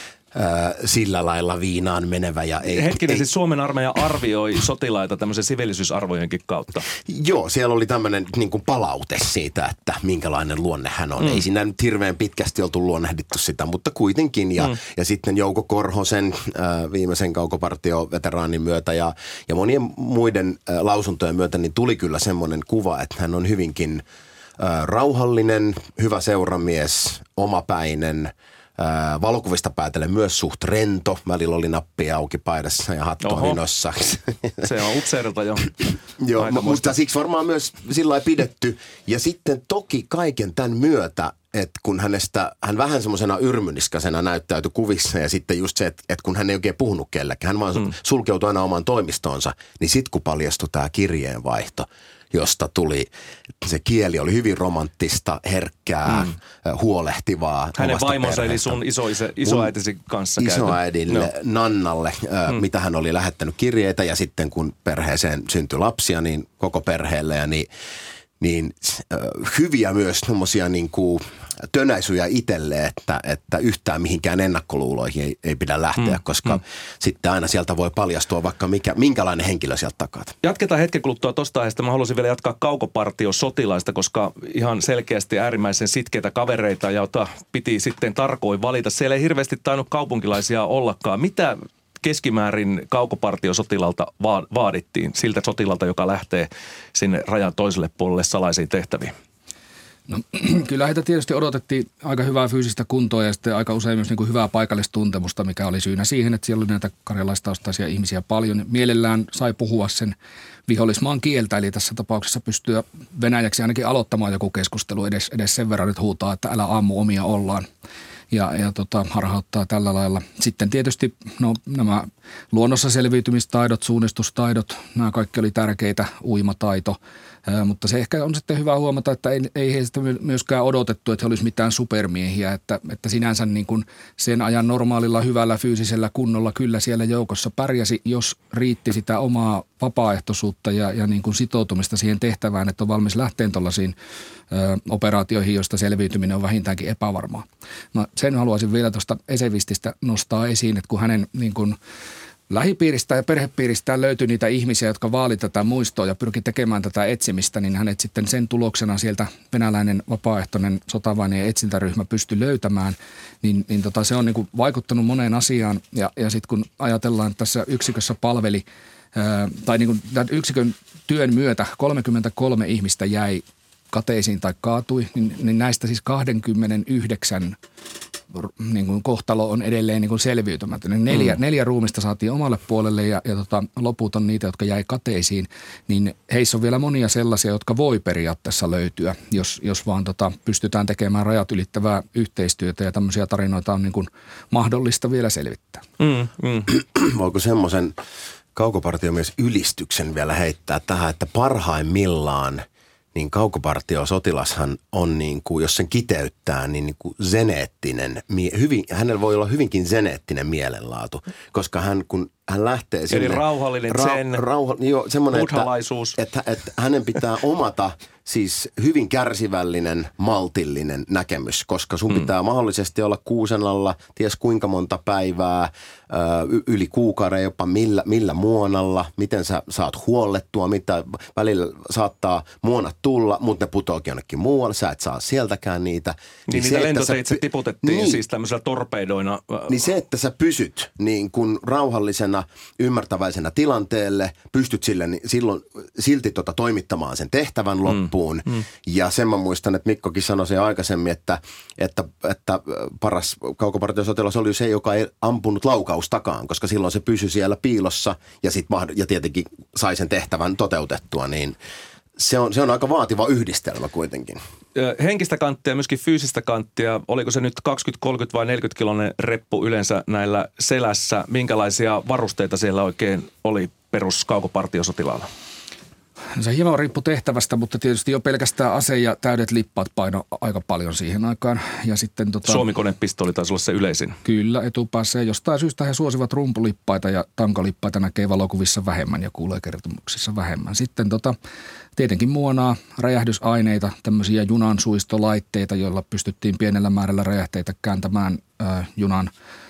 sillä lailla viinaan menevä. Ja Hetkinen, siis Suomen armeija arvioi sotilaita tämmöisen siveellisyysarvojenkin kautta. Joo, siellä oli tämmöinen niin kuin palaute siitä, että minkälainen luonne hän on. Ei siinä nyt hirveän pitkästi oltu luonnehdittu sitä, mutta kuitenkin. Ja sitten Jouko Korhosen viimeisen kaukopartio-veteraanin myötä ja monien muiden lausuntojen myötä niin tuli kyllä semmoinen kuva, että hän on hyvinkin rauhallinen, hyvä seuramies, omapäinen, valokuvista päätellen myös suht rento. Välillä oli nappi auki paidassa ja hattu hinossa. Se on upseerilta jo. Joo, mutta siksi varmaan myös sillä lailla pidetty. Ja sitten toki kaiken tämän myötä, että kun hän vähän semmoisena yrmyniskasena näyttäytyi kuvissa ja sitten just se, että kun hän ei oikein puhunut kellekään, hän vaan sulkeutui aina omaan toimistoonsa, niin sitten kun paljastui tämä kirjeenvaihto, josta tuli, se kieli oli hyvin romanttista, herkkää, huolehtivaa. Hänen vaimonsa eli sun isoäitisi kanssa käyty. Isoäidille, Nannalle, mitä hän oli lähettänyt kirjeitä ja sitten kun perheeseen syntyi lapsia, niin koko perheelle ja niin hyviä myös semmoisia niin kuin tönäisyjä itselle, että yhtään mihinkään ennakkoluuloihin ei pidä lähteä, koska sitten aina sieltä voi paljastua vaikka minkälainen henkilö sieltä takaa. Jatketaan hetken kuluttua tuosta aiheesta. Mä haluaisin vielä jatkaa kaukopartiosotilaista, koska ihan selkeästi äärimmäisen sitkeitä kavereita, joita piti sitten tarkoin valita. Siellä ei hirveästi tainnut kaupunkilaisia ollakaan. Mitä keskimäärin kaukopartiosotilalta vaadittiin siltä sotilalta, joka lähtee sinne rajan toiselle puolelle salaisiin tehtäviin? No, kyllä heitä tietysti odotettiin aika hyvää fyysistä kuntoa ja sitten aika usein myös niin kuin hyvää paikallistuntemusta, mikä oli syynä siihen, että siellä oli näitä karjalaistaustaisia ihmisiä paljon. Mielellään sai puhua sen vihollismaan kieltä, eli tässä tapauksessa pystyä venäjäksi ainakin aloittamaan joku keskustelu edes sen verran, että huutaa, että älä ammu omia ollaan. Ja harhauttaa tällä lailla. Sitten tietysti nämä luonnossa selviytymistaidot, suunnistustaidot, nämä kaikki oli tärkeitä, uimataito. Mutta se ehkä on sitten hyvä huomata, että ei heistä myöskään odotettu, että he olisivat mitään supermiehiä. Että sinänsä niin kuin sen ajan normaalilla hyvällä fyysisellä kunnolla kyllä siellä joukossa pärjäsi, jos riitti sitä omaa vapaaehtoisuutta ja niin kuin sitoutumista siihen tehtävään, että on valmis lähteen tuollaisiin operaatioihin, joista selviytyminen on vähintäänkin epävarmaa. No, sen haluaisin vielä tuosta Esevististä nostaa esiin, että kun hänen niin kuin lähipiiristä ja perhepiiristään löytyi niitä ihmisiä, jotka vaali tätä muistoa ja pyrki tekemään tätä etsimistä, niin hänet sitten sen tuloksena sieltä venäläinen vapaaehtoinen sotavainien etsintäryhmä pystyi löytämään, niin se on niin kuin vaikuttanut moneen asiaan ja sitten kun ajatellaan, että tässä yksikössä palveli tai niin kuin tämän yksikön työn myötä 33 ihmistä jäi kateisiin tai kaatui, niin näistä siis 29 niin kuin kohtalo on edelleen niin kuin selviytymätön. Neljä ruumista saatiin omalle puolelle ja loput on niitä, jotka jäi kateisiin. Niin heissä on vielä monia sellaisia, jotka voi periaatteessa löytyä, jos vaan pystytään tekemään rajat ylittävää yhteistyötä ja tämmöisiä tarinoita on niin kuin mahdollista vielä selvittää. Voiko semmoisen kaukopartiomies ylistyksen vielä heittää tähän, että parhaimmillaan niin kaukopartiosotilashan on niin kuin, jos sen kiteyttää, niin kuin zeneettinen, hänellä voi olla hyvinkin zeneettinen mielenlaatu, koska kun hän lähtee sinne. Eli rauhallinen buddhalaisuus. Että hänen pitää omata siis hyvin kärsivällinen, maltillinen näkemys, koska sun pitää mahdollisesti olla kuusen alla, ties kuinka monta päivää, yli kuukauden jopa millä muonalla, miten sä saat huollettua, mitä välillä saattaa muonat tulla, mutta ne putoakin jonnekin muualle, sä et saa sieltäkään niitä. Niin niitä lentoteitse tiputettiin siis tämmöisellä torpeidoina. Niin se, että sä pysyt niin kuin rauhallisena, ymmärtäväisenä tilanteelle, pystyt silloin silti toimittamaan sen tehtävän loppuun. Ja sen mä muistan, että Mikkokin sanoi sen aikaisemmin, että paras kaukopartiosotilas oli se, joka ei ampunut laukaustakaan, koska silloin se pysyi siellä piilossa ja tietenkin sai sen tehtävän toteutettua, niin se on aika vaativa yhdistelmä kuitenkin. Henkistä kanttia ja myöskin fyysistä kanttia. Oliko se nyt 20, 30 vai 40-kiloinen reppu yleensä näillä selässä? Minkälaisia varusteita siellä oikein oli peruskaukopartiosotilaalla? No se hieman riippui tehtävästä, mutta tietysti jo pelkästään ase ja täydet lippaat paino aika paljon siihen aikaan. Ja sitten Suomi-konepistooli taisi olla se yleisin. Kyllä, etupäässä. Ja jostain syystä he suosivat rumpulippaita ja tankalippaita näkee valokuvissa vähemmän ja kuulee kertomuksissa vähemmän. Sitten tietenkin muonaa, räjähdysaineita, tämmöisiä junansuistolaitteita, joilla pystyttiin pienellä määrällä räjähteitä kääntämään junan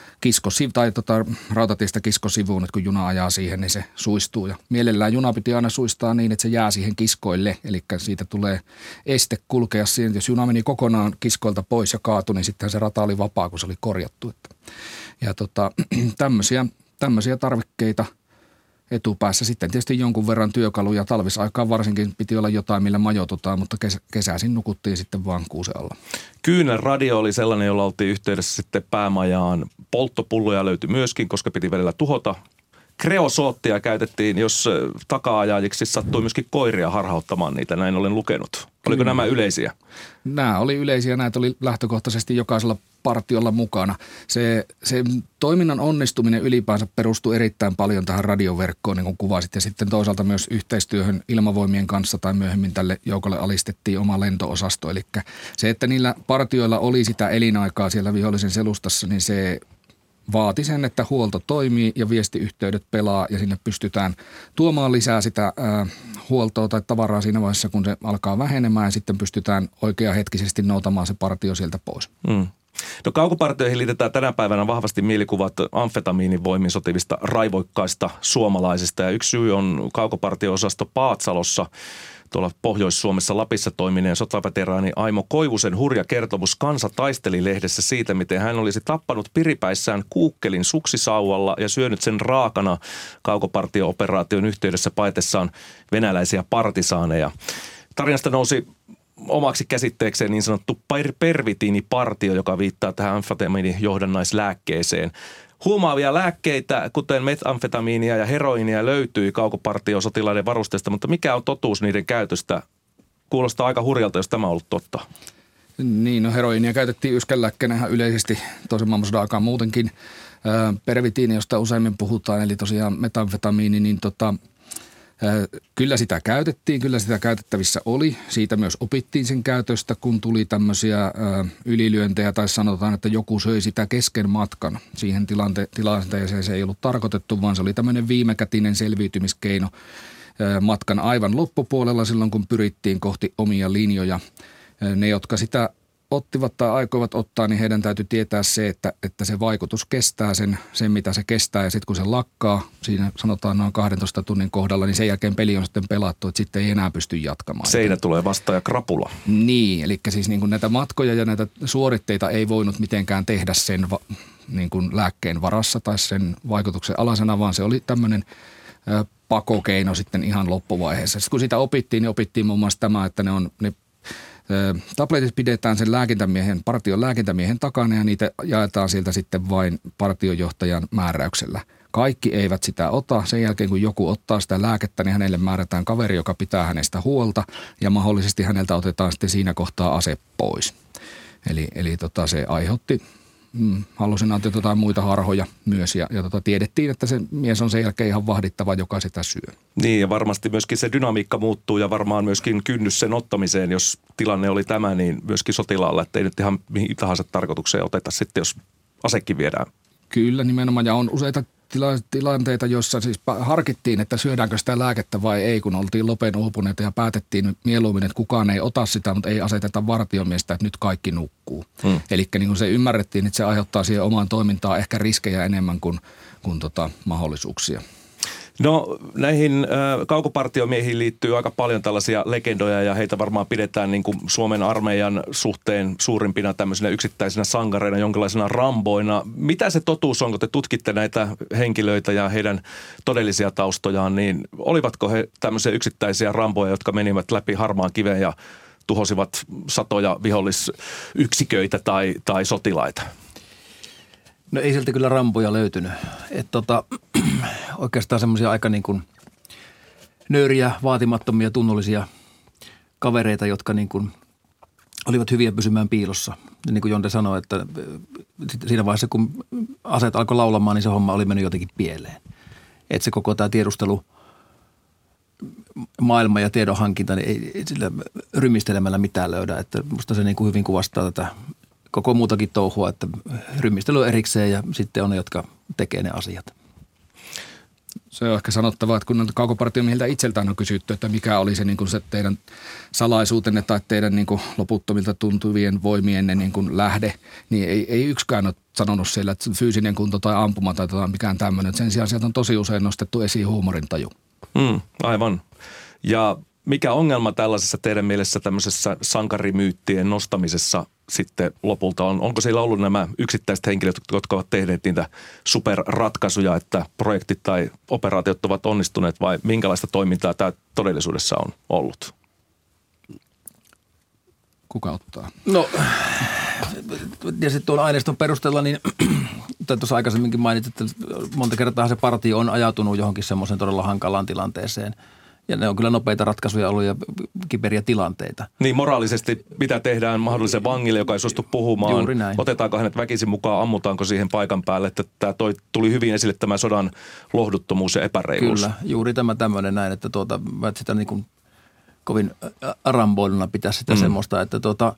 rautatiestä kiskosivuun, että kun juna ajaa siihen, niin se suistuu. Ja mielellään juna piti aina suistaa niin, että se jää siihen kiskoille, eli siitä tulee este kulkea siihen. Jos juna meni kokonaan kiskoilta pois ja kaatui, niin sitten se rata oli vapaa, kun se oli korjattu. Ja tämmöisiä tarvikkeita etupäässä. Sitten tietysti jonkun verran työkaluja. Talvisaikaan varsinkin piti olla jotain, millä majoitutaan, mutta kesäisin nukuttiin sitten vaan kuusen alla. Kyynelradio oli sellainen, jolla oltiin yhteydessä sitten päämajaan. Polttopulloja löytyi myöskin, koska piti välillä tuhota. Kreosoottia käytettiin, jos taka-ajajiksi sattui myöskin koiria harhauttamaan niitä, näin olen lukenut. Oliko nämä yleisiä? Nämä oli yleisiä, näitä oli lähtökohtaisesti jokaisella partiolla mukana. Se toiminnan onnistuminen ylipäänsä perustuu erittäin paljon tähän radioverkkoon, niin kuin kuvasit, ja sitten toisaalta myös yhteistyöhön ilmavoimien kanssa tai myöhemmin tälle joukolle alistettiin oma lentoosasto. Eli se, että niillä partioilla oli sitä elinaikaa siellä vihollisen selustassa, niin se vaati sen, että huolto toimii ja viestiyhteydet pelaa ja sinne pystytään tuomaan lisää sitä huoltoa tai tavaraa siinä vaiheessa, kun se alkaa vähenemään ja sitten pystytään oikeahetkisesti noutamaan se partio sieltä pois. No kaukopartioihin liitetään tänä päivänä vahvasti mielikuvat amfetamiinin voimin sotivista raivoikkaista suomalaisista ja yksi syy on kaukopartio-osasto Paatsalossa. Tuolla Pohjois-Suomessa Lapissa toimineen sotaveteraani Aimo Koivusen hurja kertomus Kansa taisteli -lehdessä siitä, miten hän olisi tappanut piripäissään kuukkelin suksisauvalla ja syönyt sen raakana kaukopartio-operaation yhteydessä paetessaan venäläisiä partisaaneja. Tarinasta nousi omaksi käsitteekseen niin sanottu pervitiinipartio, joka viittaa tähän amfetamiinijohdannaislääkkeeseen. Huumaavia lääkkeitä, kuten metamfetamiinia ja heroinia, löytyi kaukopartiosotilaiden varusteista, mutta mikä on totuus niiden käytöstä? Kuulostaa aika hurjalta, jos tämä on ollut totta. Niin, no heroinia käytettiin yskänlääkkeenä ihan yleisesti toisen maailmansodan aikaan muutenkin. Pervitiini, josta useimmin puhutaan, eli tosiaan metamfetamiini, niin kyllä sitä käytettiin, kyllä sitä käytettävissä oli. Siitä myös opittiin sen käytöstä, kun tuli tämmöisiä ylilyöntejä tai sanotaan, että joku söi sitä kesken matkan. Siihen tilanteeseen se ei ollut tarkoitettu, vaan se oli tämmöinen viimekätinen selviytymiskeino matkan aivan loppupuolella silloin, kun pyrittiin kohti omia linjoja. Ne, jotka sitä ottivat tai aikoivat ottaa, niin heidän täytyy tietää se, että se vaikutus kestää sen, mitä se kestää. Ja sitten kun se lakkaa, siinä sanotaan noin 12 tunnin kohdalla, niin sen jälkeen peli on sitten pelattu, että sitten ei enää pysty jatkamaan. Seinä tulee vastaan ja krapula. Niin, eli siis niin kuin näitä matkoja ja näitä suoritteita ei voinut mitenkään tehdä sen niin kuin lääkkeen varassa tai sen vaikutuksen alasena, vaan se oli tämmöinen pakokeino sitten ihan loppuvaiheessa. Sitten kun sitä opittiin, niin opittiin muun muassa tämä, että ne tabletit pidetään sen partion lääkintämiehen takana ja niitä jaetaan sieltä sitten vain partiojohtajan määräyksellä. Kaikki eivät sitä ota. Sen jälkeen kun joku ottaa sitä lääkettä, niin hänelle määrätään kaveri, joka pitää hänestä huolta ja mahdollisesti häneltä otetaan sitten siinä kohtaa ase pois. Eli se aiheutti hallusinaatiota tai muita harhoja myös ja tiedettiin, että se mies on sen jälkeen ihan vahdittava, joka sitä syö. Niin ja varmasti myöskin se dynamiikka muuttuu ja varmaan myöskin kynnys sen ottamiseen, jos tilanne oli tämä, niin myöskin sotilaalla, että ei nyt ihan mihin tahansa tarkoitukseen oteta sitten, jos asekin viedään. Kyllä nimenomaan ja on useita tilanteita, joissa siis harkittiin, että syödäänkö sitä lääkettä vai ei, kun oltiin lopen uupuneita ja päätettiin mieluummin, että kukaan ei ota sitä, mutta ei aseteta vartiomiestä, että nyt kaikki nukkuu. Eli niin kuin se ymmärrettiin, että se aiheuttaa siihen omaan toimintaan ehkä riskejä enemmän kuin mahdollisuuksia. No näihin kaukopartiomiehiin liittyy aika paljon tällaisia legendoja ja heitä varmaan pidetään niin kuin Suomen armeijan suhteen suurimpina tämmöisinä yksittäisinä sankareina, jonkinlaisena ramboina. Mitä se totuus on, kun te tutkitte näitä henkilöitä ja heidän todellisia taustojaan, niin olivatko he tämmöisiä yksittäisiä ramboja, jotka menivät läpi harmaan kiven ja tuhosivat satoja vihollisyksiköitä tai sotilaita? No ei sieltä kyllä rampoja löytynyt. Oikeastaan semmoisia aika niin kuin nöyriä, vaatimattomia, tunnollisia kavereita, jotka niin kuin olivat hyviä pysymään piilossa. Ja niin kuin Jonte sanoi, että siinä vaiheessa kun aseet alkoi laulamaan, niin se homma oli mennyt jotenkin pieleen. Että se koko tämä tiedustelu maailma ja tiedonhankinta, niin ei sillä rymistelemällä mitään löydä. Että musta se niin kuin hyvin kuvastaa tätä koko muutakin touhua, että rymistely on erikseen ja sitten on ne, jotka tekee ne asiat. Se on ehkä sanottava, että kun kaukopartiomiehiltä itseltään on kysytty, että mikä oli se, niin kuin se teidän salaisuutenne tai teidän niin kuin loputtomilta tuntuvien voimienne niin kuin lähde, niin ei yksikään ole sanonut siellä, että fyysinen kunto tai ampuma tai mikään tämmöinen. Sen sijaan sieltä on tosi usein nostettu esiin huumorintaju. Aivan. Ja mikä ongelma tällaisessa teidän mielessä tämmöisessä sankarimyyttien nostamisessa sitten lopulta on? Onko siellä ollut nämä yksittäiset henkilöt, jotka ovat tehneet niitä superratkaisuja, että projektit tai operaatiot ovat onnistuneet vai minkälaista toimintaa tämä todellisuudessa on ollut? Kuka ottaa? No, ja sitten tuon aineiston perusteella, niin tuossa aikaisemminkin mainitsin, että monta kertaa se partio on ajautunut johonkin semmoisen todella hankalaan tilanteeseen. Ja ne on kyllä nopeita ratkaisuja ollut ja kiperiä tilanteita. Niin moraalisesti mitä tehdään mahdollisen vangille, joka ei suostu puhumaan? Juuri näin. Otetaanko hänet väkisin mukaan, ammutaanko siihen paikan päälle? Että tämä tuli hyvin esille tämä sodan lohduttomuus ja epäreiluus. Kyllä, juuri tämä tämmöinen näin, että mä et sitä niin kuin kovin ramboiluna pitää sitä semmoista, että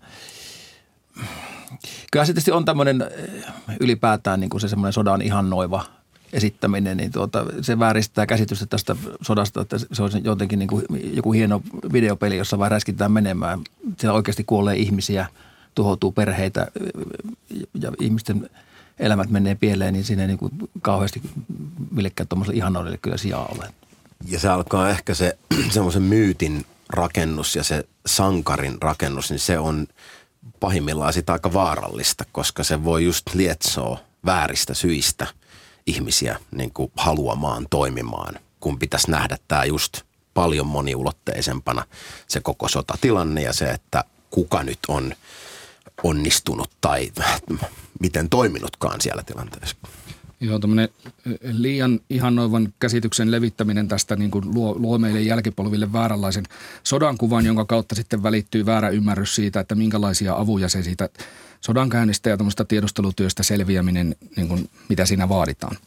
kyllä se tietysti on tämmöinen ylipäätään niin kuin se semmoinen sodan ihannoiva esittäminen, niin se vääristää käsitystä tästä sodasta, että se on jotenkin niin kuin joku hieno videopeli, jossa vaan räskitään menemään. Siellä oikeasti kuolee ihmisiä, tuhoutuu perheitä ja ihmisten elämät menee pieleen, niin siinä ei niin kuin kauheasti millekään tuommoiselle ihannoudelle kyllä sijaa ole. Ja se alkaa ehkä se semmoisen myytin rakennus ja se sankarin rakennus, niin se on pahimmillaan sitä aika vaarallista, koska se voi just lietsoa vääristä syistä ihmisiä niin kuin haluamaan toimimaan, kun pitäisi nähdä tämä just paljon moniulotteisempana se koko sotatilanne ja se, että kuka nyt on onnistunut tai miten toiminutkaan siellä tilanteessa. Joo, tämmöinen liian ihannoivan käsityksen levittäminen tästä niin kuin luo meille jälkipolville vääränlaisen sodankuvan, jonka kautta sitten välittyy väärä ymmärrys siitä, että minkälaisia avuja se siitä sodankäynnistä ja tämmöistä tiedustelutyöstä selviäminen, niin kuin, mitä siinä vaaditaan.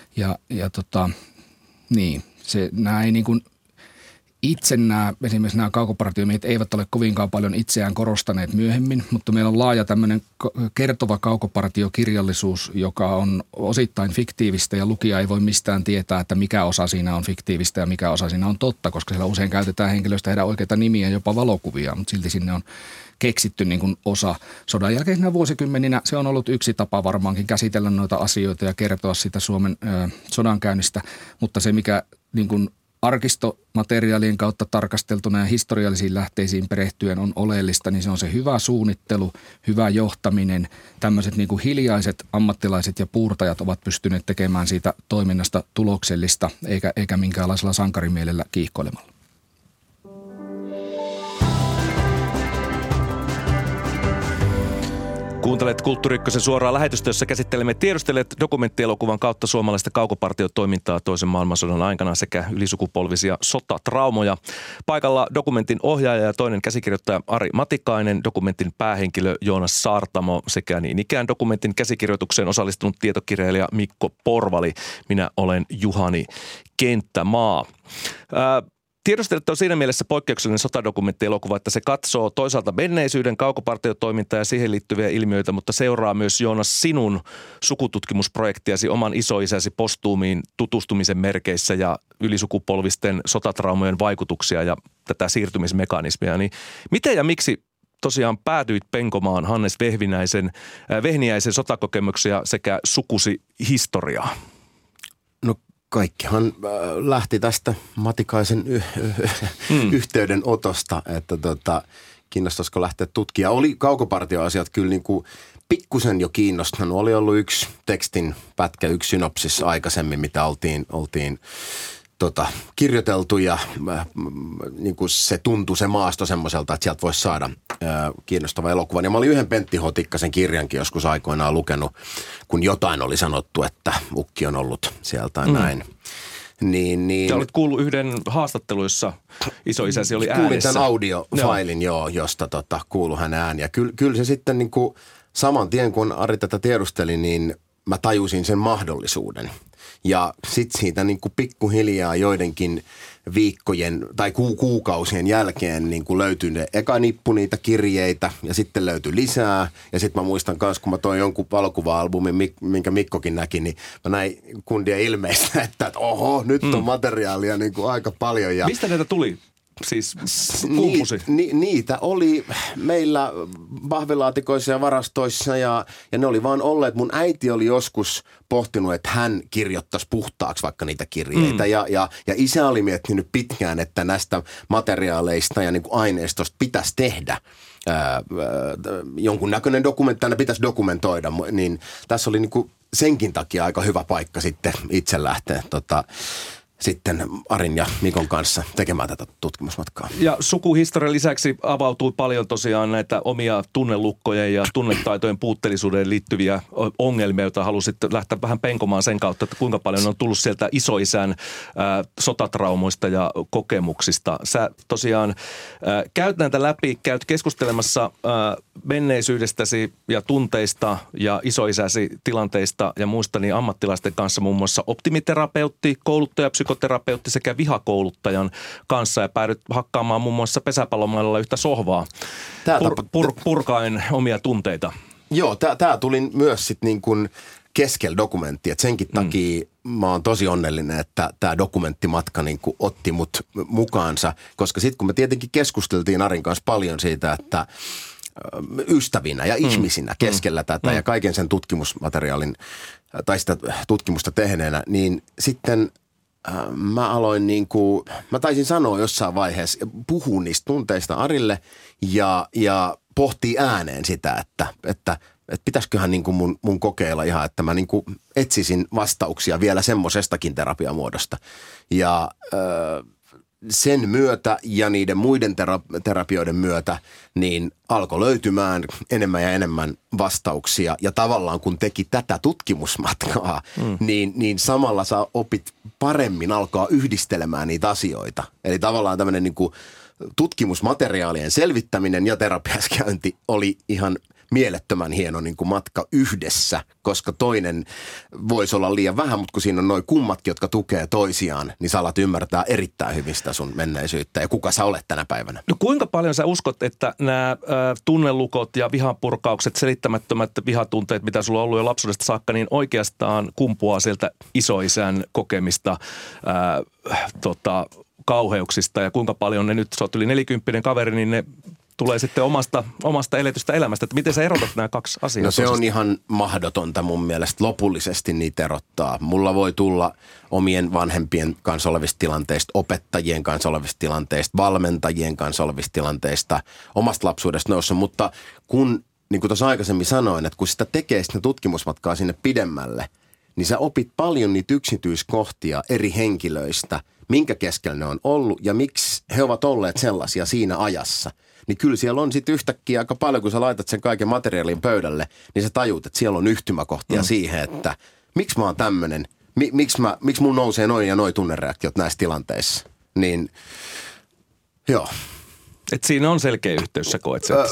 Nämä ei niin kuin itse esimerkiksi nämä kaukopartiomiehet eivät ole kovinkaan paljon itseään korostaneet myöhemmin, mutta meillä on laaja tämmöinen kertova kaukopartiokirjallisuus, joka on osittain fiktiivistä ja lukija ei voi mistään tietää, että mikä osa siinä on fiktiivistä ja mikä osa siinä on totta, koska siellä usein käytetään henkilöistä heidän oikeita nimiä, jopa valokuvia, mutta silti sinne on keksitty niin kuin osa. Sodan jälkeisenä vuosikymmeninä se on ollut yksi tapa varmaankin käsitellä noita asioita ja kertoa sitä Suomen sodankäynnistä, mutta se mikä niin kuin arkistomateriaalien kautta tarkasteltuna ja historiallisiin lähteisiin perehtyen on oleellista, niin se on se hyvä suunnittelu, hyvä johtaminen. Tämmöiset niin kuin hiljaiset ammattilaiset ja puurtajat ovat pystyneet tekemään siitä toiminnasta tuloksellista, eikä minkäänlaisella sankarimielellä kiihkoilemalla. Kuuntelet Kulttuuri Ykkösen suoraa lähetystä, jossa käsittelemme tiedustelijat dokumenttielokuvan kautta suomalaista kaukopartiotoimintaa toisen maailmansodan aikana sekä ylisukupolvisia sotatraumoja. Paikalla dokumentin ohjaaja ja toinen käsikirjoittaja Ari Matikainen, dokumentin päähenkilö Joonas Saartamo sekä niin ikään dokumentin käsikirjoitukseen osallistunut tietokirjailija Mikko Porvali. Minä olen Juhani Kenttämaa. Tiedustelijat on siinä mielessä poikkeuksellinen sotadokumenttielokuva, että se katsoo toisaalta menneisyyden kaukopartiotoimintaa ja siihen liittyviä ilmiöitä, mutta seuraa myös Joonas sinun sukututkimusprojektiasi oman isoisäsi postuumiin tutustumisen merkeissä ja ylisukupolvisten sotatraumojen vaikutuksia ja tätä siirtymismekanismia. Niin miten ja miksi tosiaan päätyit penkomaan Hannes Vehniäisen sotakokemuksia sekä sukusi historiaa? No kaikkihan lähti tästä Matikaisen yhteydenotosta, että kiinnostaisiko lähteä tutkimaan. Oli kaukopartioasiat kyllä niin kuin pikkusen jo kiinnostanut. Oli ollut yksi tekstin pätkä, yksi synopsis aikaisemmin, mitä oltiin kirjoiteltu ja niin kuin se tuntui se maasto semmoiselta, että sieltä voisi saada kiinnostava elokuvan. Ja mä olin yhden Pentti H. Tikkasen kirjankin joskus aikoinaan lukenut, kun jotain oli sanottu, että ukki on ollut sieltä näin. Niin. Sä olit kuullut yhden haastattelun, jossa isoisäsi oli äänessä. Kuulin tämän audiofailin, josta kuului hänen ääniä. Kyllä se sitten niin kuin saman tien, kun Ari tätä tiedusteli, niin mä tajusin sen mahdollisuuden. Ja sitten siitä niin kuin pikkuhiljaa joidenkin viikkojen tai kuukausien jälkeen niin kuin löytyi eka nippu niitä kirjeitä ja sitten löytyi lisää. Ja sitten mä muistan myös, kun mä toin jonkun valokuva-albumin, minkä Mikkokin näki, niin mä näin kundien ilmeistä, että oho, nyt on materiaalia niin kuin aika paljon. Ja mistä näitä tuli? Siis kumpusi? Niitä oli meillä pahvilaatikoissa ja varastoissa ja ne oli vaan olleet. Mun äiti oli joskus pohtinut, että hän kirjoittaisi puhtaaksi vaikka niitä kirjeitä ja isä oli miettinyt pitkään, että näistä materiaaleista ja niin kuin aineistosta pitäisi tehdä jonkunnäköinen dokumentti, ne pitäisi dokumentoida, niin tässä oli niin kuin senkin takia aika hyvä paikka sitten itse lähteä sitten Arin ja Mikon kanssa tekemään tätä tutkimusmatkaa. Ja sukuhistorian lisäksi avautui paljon tosiaan näitä omia tunnelukkojen ja tunnetaitojen puutteellisuuteen liittyviä ongelmia, joita halusit lähteä vähän penkomaan sen kautta, että kuinka paljon on tullut sieltä isoisän sotatraumoista ja kokemuksista. Sä tosiaan käyt näitä läpi, käyt keskustelemassa menneisyydestäsi ja tunteista ja isoisäsi tilanteista ja muistani ammattilaisten kanssa, muun muassa optimiterapeutti, kouluttaja, psykoterapeutti sekä vihakouluttajan kanssa ja päädyt hakkaamaan muun muassa pesäpallomailalla yhtä sohvaa purkaen omia tunteita. Joo, tämä tuli myös sitten niin kuin keskellä dokumenttia, että senkin takia mä oon tosi onnellinen, että tämä dokumenttimatka niin kuin otti mut mukaansa, koska sitten kun me tietenkin keskusteltiin Arin kanssa paljon siitä, että ystävinä ja ihmisinä keskellä tätä ja kaiken sen tutkimusmateriaalin tai sitä tutkimusta tehneenä, niin sitten mä aloin mä taisin sanoa jossain vaiheessa, puhua niistä tunteista Arille ja pohtii ääneen sitä, että pitäisiköhän niin kuin mun kokeilla ihan, että mä niin kuin etsisin vastauksia vielä semmoisestakin terapiamuodosta. Ja sen myötä ja niiden muiden terapioiden myötä niin alkoi löytymään enemmän ja enemmän vastauksia. Ja tavallaan kun teki tätä tutkimusmatkaa, niin samalla sä opit paremmin alkaa yhdistelemään niitä asioita. Eli tavallaan tämmöinen niin kuin tutkimusmateriaalien selvittäminen ja terapiaskäynti oli ihan mielettömän hieno niin kuin matka yhdessä, koska toinen voisi olla liian vähän, mutta kun siinä on noin kummatkin, jotka tukee toisiaan, niin sä alat ymmärtää erittäin hyvin sitä sun menneisyyttä ja kuka sä olet tänä päivänä. No kuinka paljon sä uskot, että nämä tunnelukot ja vihanpurkaukset, selittämättömät vihatunteet, mitä sulla on ollut jo lapsuudesta saakka, niin oikeastaan kumpuaa sieltä isoisän kokemista kauheuksista ja kuinka paljon ne nyt, sä oot yli 40 kaveri, niin ne tulee sitten omasta eletystä elämästä. Että miten sä erotat nämä kaksi asiaa? No se on ihan mahdotonta mun mielestä lopullisesti niitä erottaa. Mulla voi tulla omien vanhempien kanssa olevista tilanteista, opettajien kanssa olevista tilanteista, valmentajien kanssa olevista tilanteista, omasta lapsuudesta noussa. Mutta kun, niin kuin tuossa aikaisemmin sanoin, että kun sitä tekee sitä tutkimusmatkaa sinne pidemmälle, niin sä opit paljon niitä yksityiskohtia eri henkilöistä, minkä keskellä ne on ollut ja miksi he ovat olleet sellaisia siinä ajassa. Niin kyllä siellä on sitten yhtäkkiä aika paljon, kun sä laitat sen kaiken materiaalin pöydälle, niin sä tajuut, että siellä on yhtymäkohtia siihen, että miksi mä oon tämmönen, miksi mun nousee noin ja noin tunnereaktiot näissä tilanteissa. Niin, joo. Et siinä on selkeä yhteys, sä koet sen.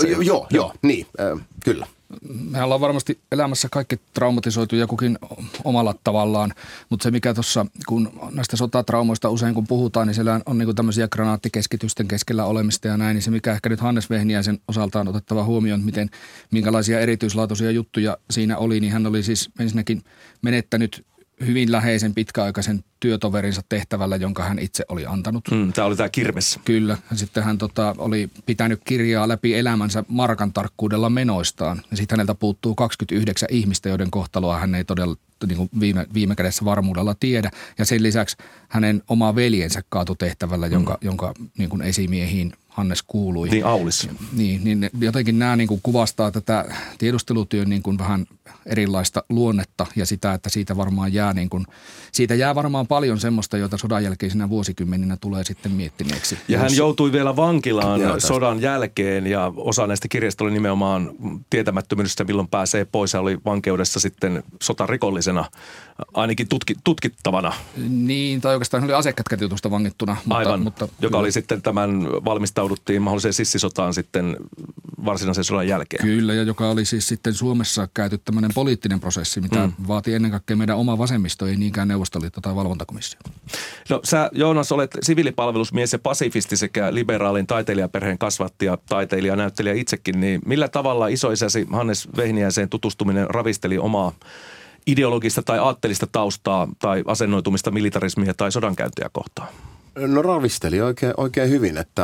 Kyllä. Me ollaan varmasti elämässä kaikki traumatisoitu ja kukin omalla tavallaan, mutta se mikä tuossa, kun näistä sotatraumoista usein kun puhutaan, niin siellä on niinku tämmöisiä granaattikeskitysten keskellä olemista ja näin, niin se mikä ehkä nyt Hannes Vehniäisen osalta on otettava huomioon, minkälaisia erityislaatuisia juttuja siinä oli, niin hän oli siis ensinnäkin menettänyt hyvin läheisen pitkäaikaisen työtoverinsa tehtävällä, jonka hän itse oli antanut. Tämä oli tämä Kirves. Kyllä. Ja sitten hän oli pitänyt kirjaa läpi elämänsä markan tarkkuudella menoistaan. Ja sitten häneltä puuttuu 29 ihmistä, joiden kohtaloa hän ei todella niin kuin viime kädessä varmuudella tiedä. Ja sen lisäksi hänen oma veljensä kaatui tehtävällä, jonka niin kuin esimiehiin Hannes kuului. Niin Aulis. Niin jotenkin nämä niin kuin kuvastaa tätä tiedustelutyön niin kuin vähän erilaista luonnetta ja sitä, että siitä varmaan jää varmaan paljon semmoista, jota sodan jälkeisinä vuosikymmeninä tulee sitten miettineeksi. Ja hän joutui vielä vankilaan sodan jälkeen ja osa näistä kirjasta oli nimenomaan tietämättömyydestä, milloin pääsee pois. Hän oli vankeudessa sitten sotarikollisena, ainakin tutkittavana. Niin, tai oikeastaan hän oli asekätkätytusta vangittuna. Mutta joka oli sitten tämän valmistauduttiin mahdolliseen sissisotaan sitten varsinaisen sodan jälkeen. Kyllä, ja joka oli siis sitten Suomessa käyty tämmöinen poliittinen prosessi, mitä vaatii ennen kaikkea meidän oma vasemmisto, ei niinkään Neuvostoliitto tai valvontakomissio. No sä, Joonas, olet siviilipalvelusmies ja pasifisti sekä liberaalin taiteilijaperheen kasvattaja, taiteilija, näyttelijä itsekin, niin millä tavalla isoisäsi Hannes Vehniäiseen tutustuminen ravisteli omaa ideologista tai aatteellista taustaa tai asennoitumista militarismia tai sodankäyntiä kohtaan? No ravisteli oikein hyvin, että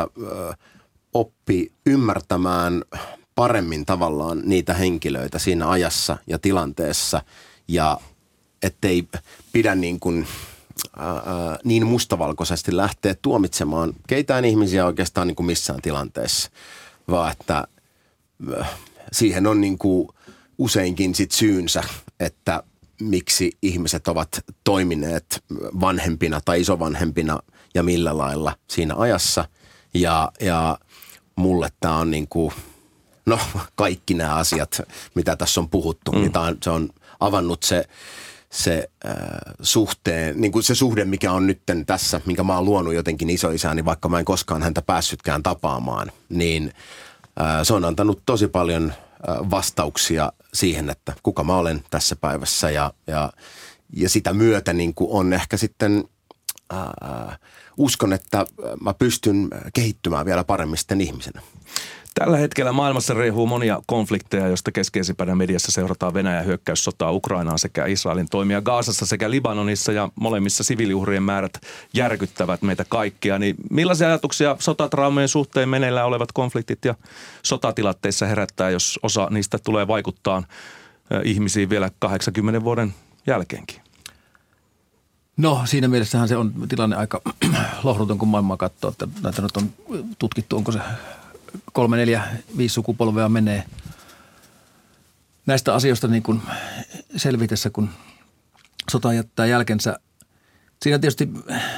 oppi ymmärtämään paremmin tavallaan niitä henkilöitä siinä ajassa ja tilanteessa ja ettei pidä niin mustavalkoisesti lähteä tuomitsemaan keitään ihmisiä oikeastaan niin kuin missään tilanteessa, vaan että siihen on niin kuin useinkin sit syynsä, että miksi ihmiset ovat toimineet vanhempina tai isovanhempina ja millä lailla siinä ajassa. Ja mulle tämä on niin kuin, no kaikki nämä asiat, mitä tässä on puhuttu, niin se on avannut se suhteen, niin kuin se suhde, mikä on nytten tässä, minkä mä oon luonut jotenkin isoisääni, vaikka mä en koskaan häntä päässytkään tapaamaan, niin se on antanut tosi paljon vastauksia siihen, että kuka mä olen tässä päivässä ja sitä myötä niin kuin on ehkä sitten uskon, että mä pystyn kehittymään vielä paremmin sitten ihmisenä. Tällä hetkellä maailmassa riehuu monia konflikteja, joista keskeisimpänä mediassa seurataan Venäjän hyökkäyssotaa Ukrainaan sekä Israelin toimia Gazassa sekä Libanonissa ja molemmissa siviiliuhrien määrät järkyttävät meitä kaikkia. Niin millaisia ajatuksia sotatraumojen suhteen meneillään olevat konfliktit ja sotatilanteissa herättää, jos osa niistä tulee vaikuttaa ihmisiin vielä 80 vuoden jälkeenkin? No siinä mielessähän se on tilanne aika lohduton, kun maailmaa katsoo, että näitä nyt on tutkittu, onko se 3, 4, 5 sukupolvea menee näistä asioista niin kuin selvitessä, kun sota jättää jälkensä. Siinä tietysti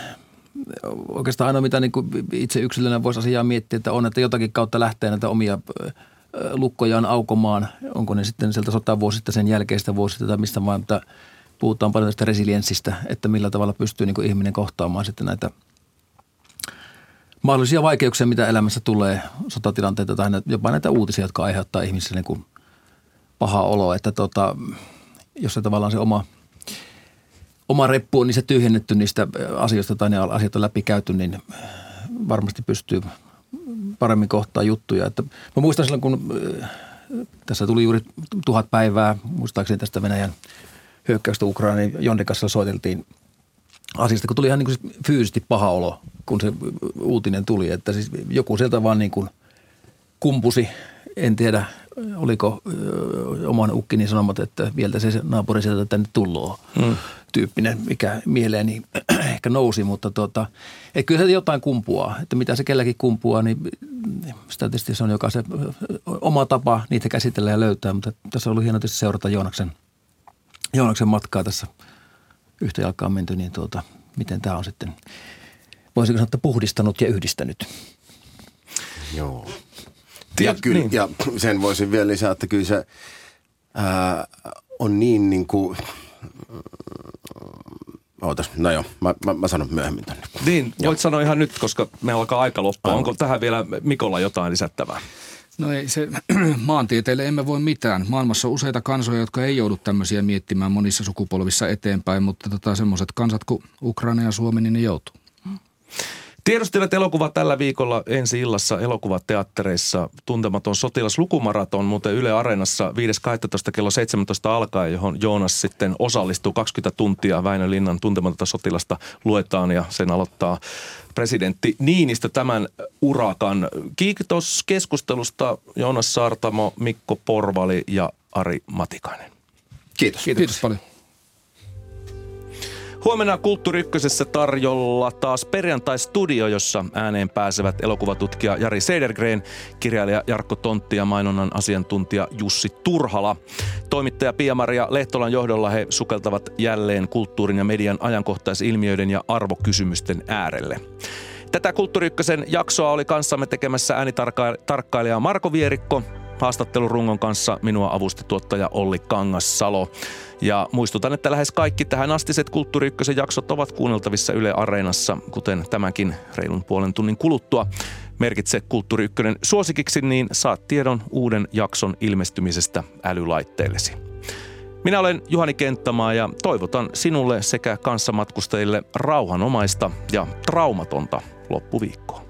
oikeastaan ainoa, mitä niin kuin itse yksilönä voisi asiaa miettiä, että on, että jotakin kautta lähtee näitä omia lukkojaan aukomaan. Onko ne sitten sieltä sotavuosista, sen jälkeistä vuosista tai mistä vaan, että puhutaan paljon tästä resilienssistä, että millä tavalla pystyy niin kuin ihminen kohtaamaan sitten näitä mahdollisia vaikeuksia, mitä elämässä tulee, sotatilanteita tai jopa näitä uutisia, jotka aiheuttaa ihmisille niin kuin paha olo, että jos se tavallaan se oma reppu on niissä tyhjennetty niistä asioista tai ne asiat on läpikäyty, niin varmasti pystyy paremmin kohtaa juttuja. Että mä muistan silloin, kun tässä tuli juuri 1000 päivää, muistaakseni tästä Venäjän hyökkäystä Ukrainaan, niin Jonden kanssa soiteltiin asiasta, kun tuli ihan niin kuin fyysisesti paha olo, kun se uutinen tuli, että siis joku sieltä vaan niin kuin kumpusi, en tiedä oliko oman ukkini sanomat, että vielä se naapuri sieltä tänne tulloo tyyppinen, mikä mieleeni ehkä nousi, mutta että kyllä se jotain kumpuaa, että mitä se kelläkin kumpuaa, niin sitä tietysti se on jokaisen oma tapa niitä käsitellä ja löytää, mutta tässä on ollut hieno tietysti seurata Joonaksen matkaa tässä yhtä jalkaa menty, niin miten tämä on sitten, voisiko sanoa, että puhdistanut ja yhdistänyt. Joo. Ja, kyllä, ja sen voisin vielä lisää, että kyllä se on niin kuin, no joo, mä sanon myöhemmin tänne. Niin, voit sanoa ihan nyt, koska me alkaa aika loppua. Onko tähän vielä Mikolla jotain lisättävää? No ei se, maantieteelle emme voi mitään. Maailmassa on useita kansoja, jotka ei joudu tämmöisiä miettimään monissa sukupolvissa eteenpäin, mutta semmoiset kansat kuin Ukraina ja Suomi, niin ne joutuu. Tiedustelijat elokuva tällä viikolla ensi illassa elokuvateattereissa Tuntematon sotilas -lukumaraton, muuten Yle Areenassa 5.12. kello 17 alkaen, johon Joonas sitten osallistuu 20 tuntia. Väinö Linnan Tuntematonta sotilasta luetaan ja sen aloittaa presidentti Niinistö tämän urakan. Kiitos keskustelusta Joonas Saartamo, Mikko Porvali ja Ari Matikainen. Kiitos. Kiitos paljon. Huomenna Kulttuuri Ykkösessä tarjolla taas perjantai-studio, jossa ääneen pääsevät elokuvatutkija Jari Cedergren, kirjailija Jarkko Tontti ja mainonnan asiantuntija Jussi Turhala. Toimittaja Pia-Maria Lehtolan johdolla he sukeltavat jälleen kulttuurin ja median ajankohtaisilmiöiden ja arvokysymysten äärelle. Tätä Kulttuuri Ykkösen jaksoa oli kanssamme tekemässä äänitarkkailija Marko Vierikko. Haastattelurungon kanssa minua avusti tuottaja Olli Kangassalo. Ja muistutan, että lähes kaikki tähän astiset Kulttuuri Ykkösen jaksot ovat kuunneltavissa Yle Areenassa, kuten tämänkin reilun puolen tunnin kuluttua. Merkitse Kulttuuri Ykkönen suosikiksi, niin saat tiedon uuden jakson ilmestymisestä älylaitteellesi. Minä olen Juhani Kenttämaa ja toivotan sinulle sekä kanssamatkustajille rauhanomaista ja traumatonta loppuviikkoa.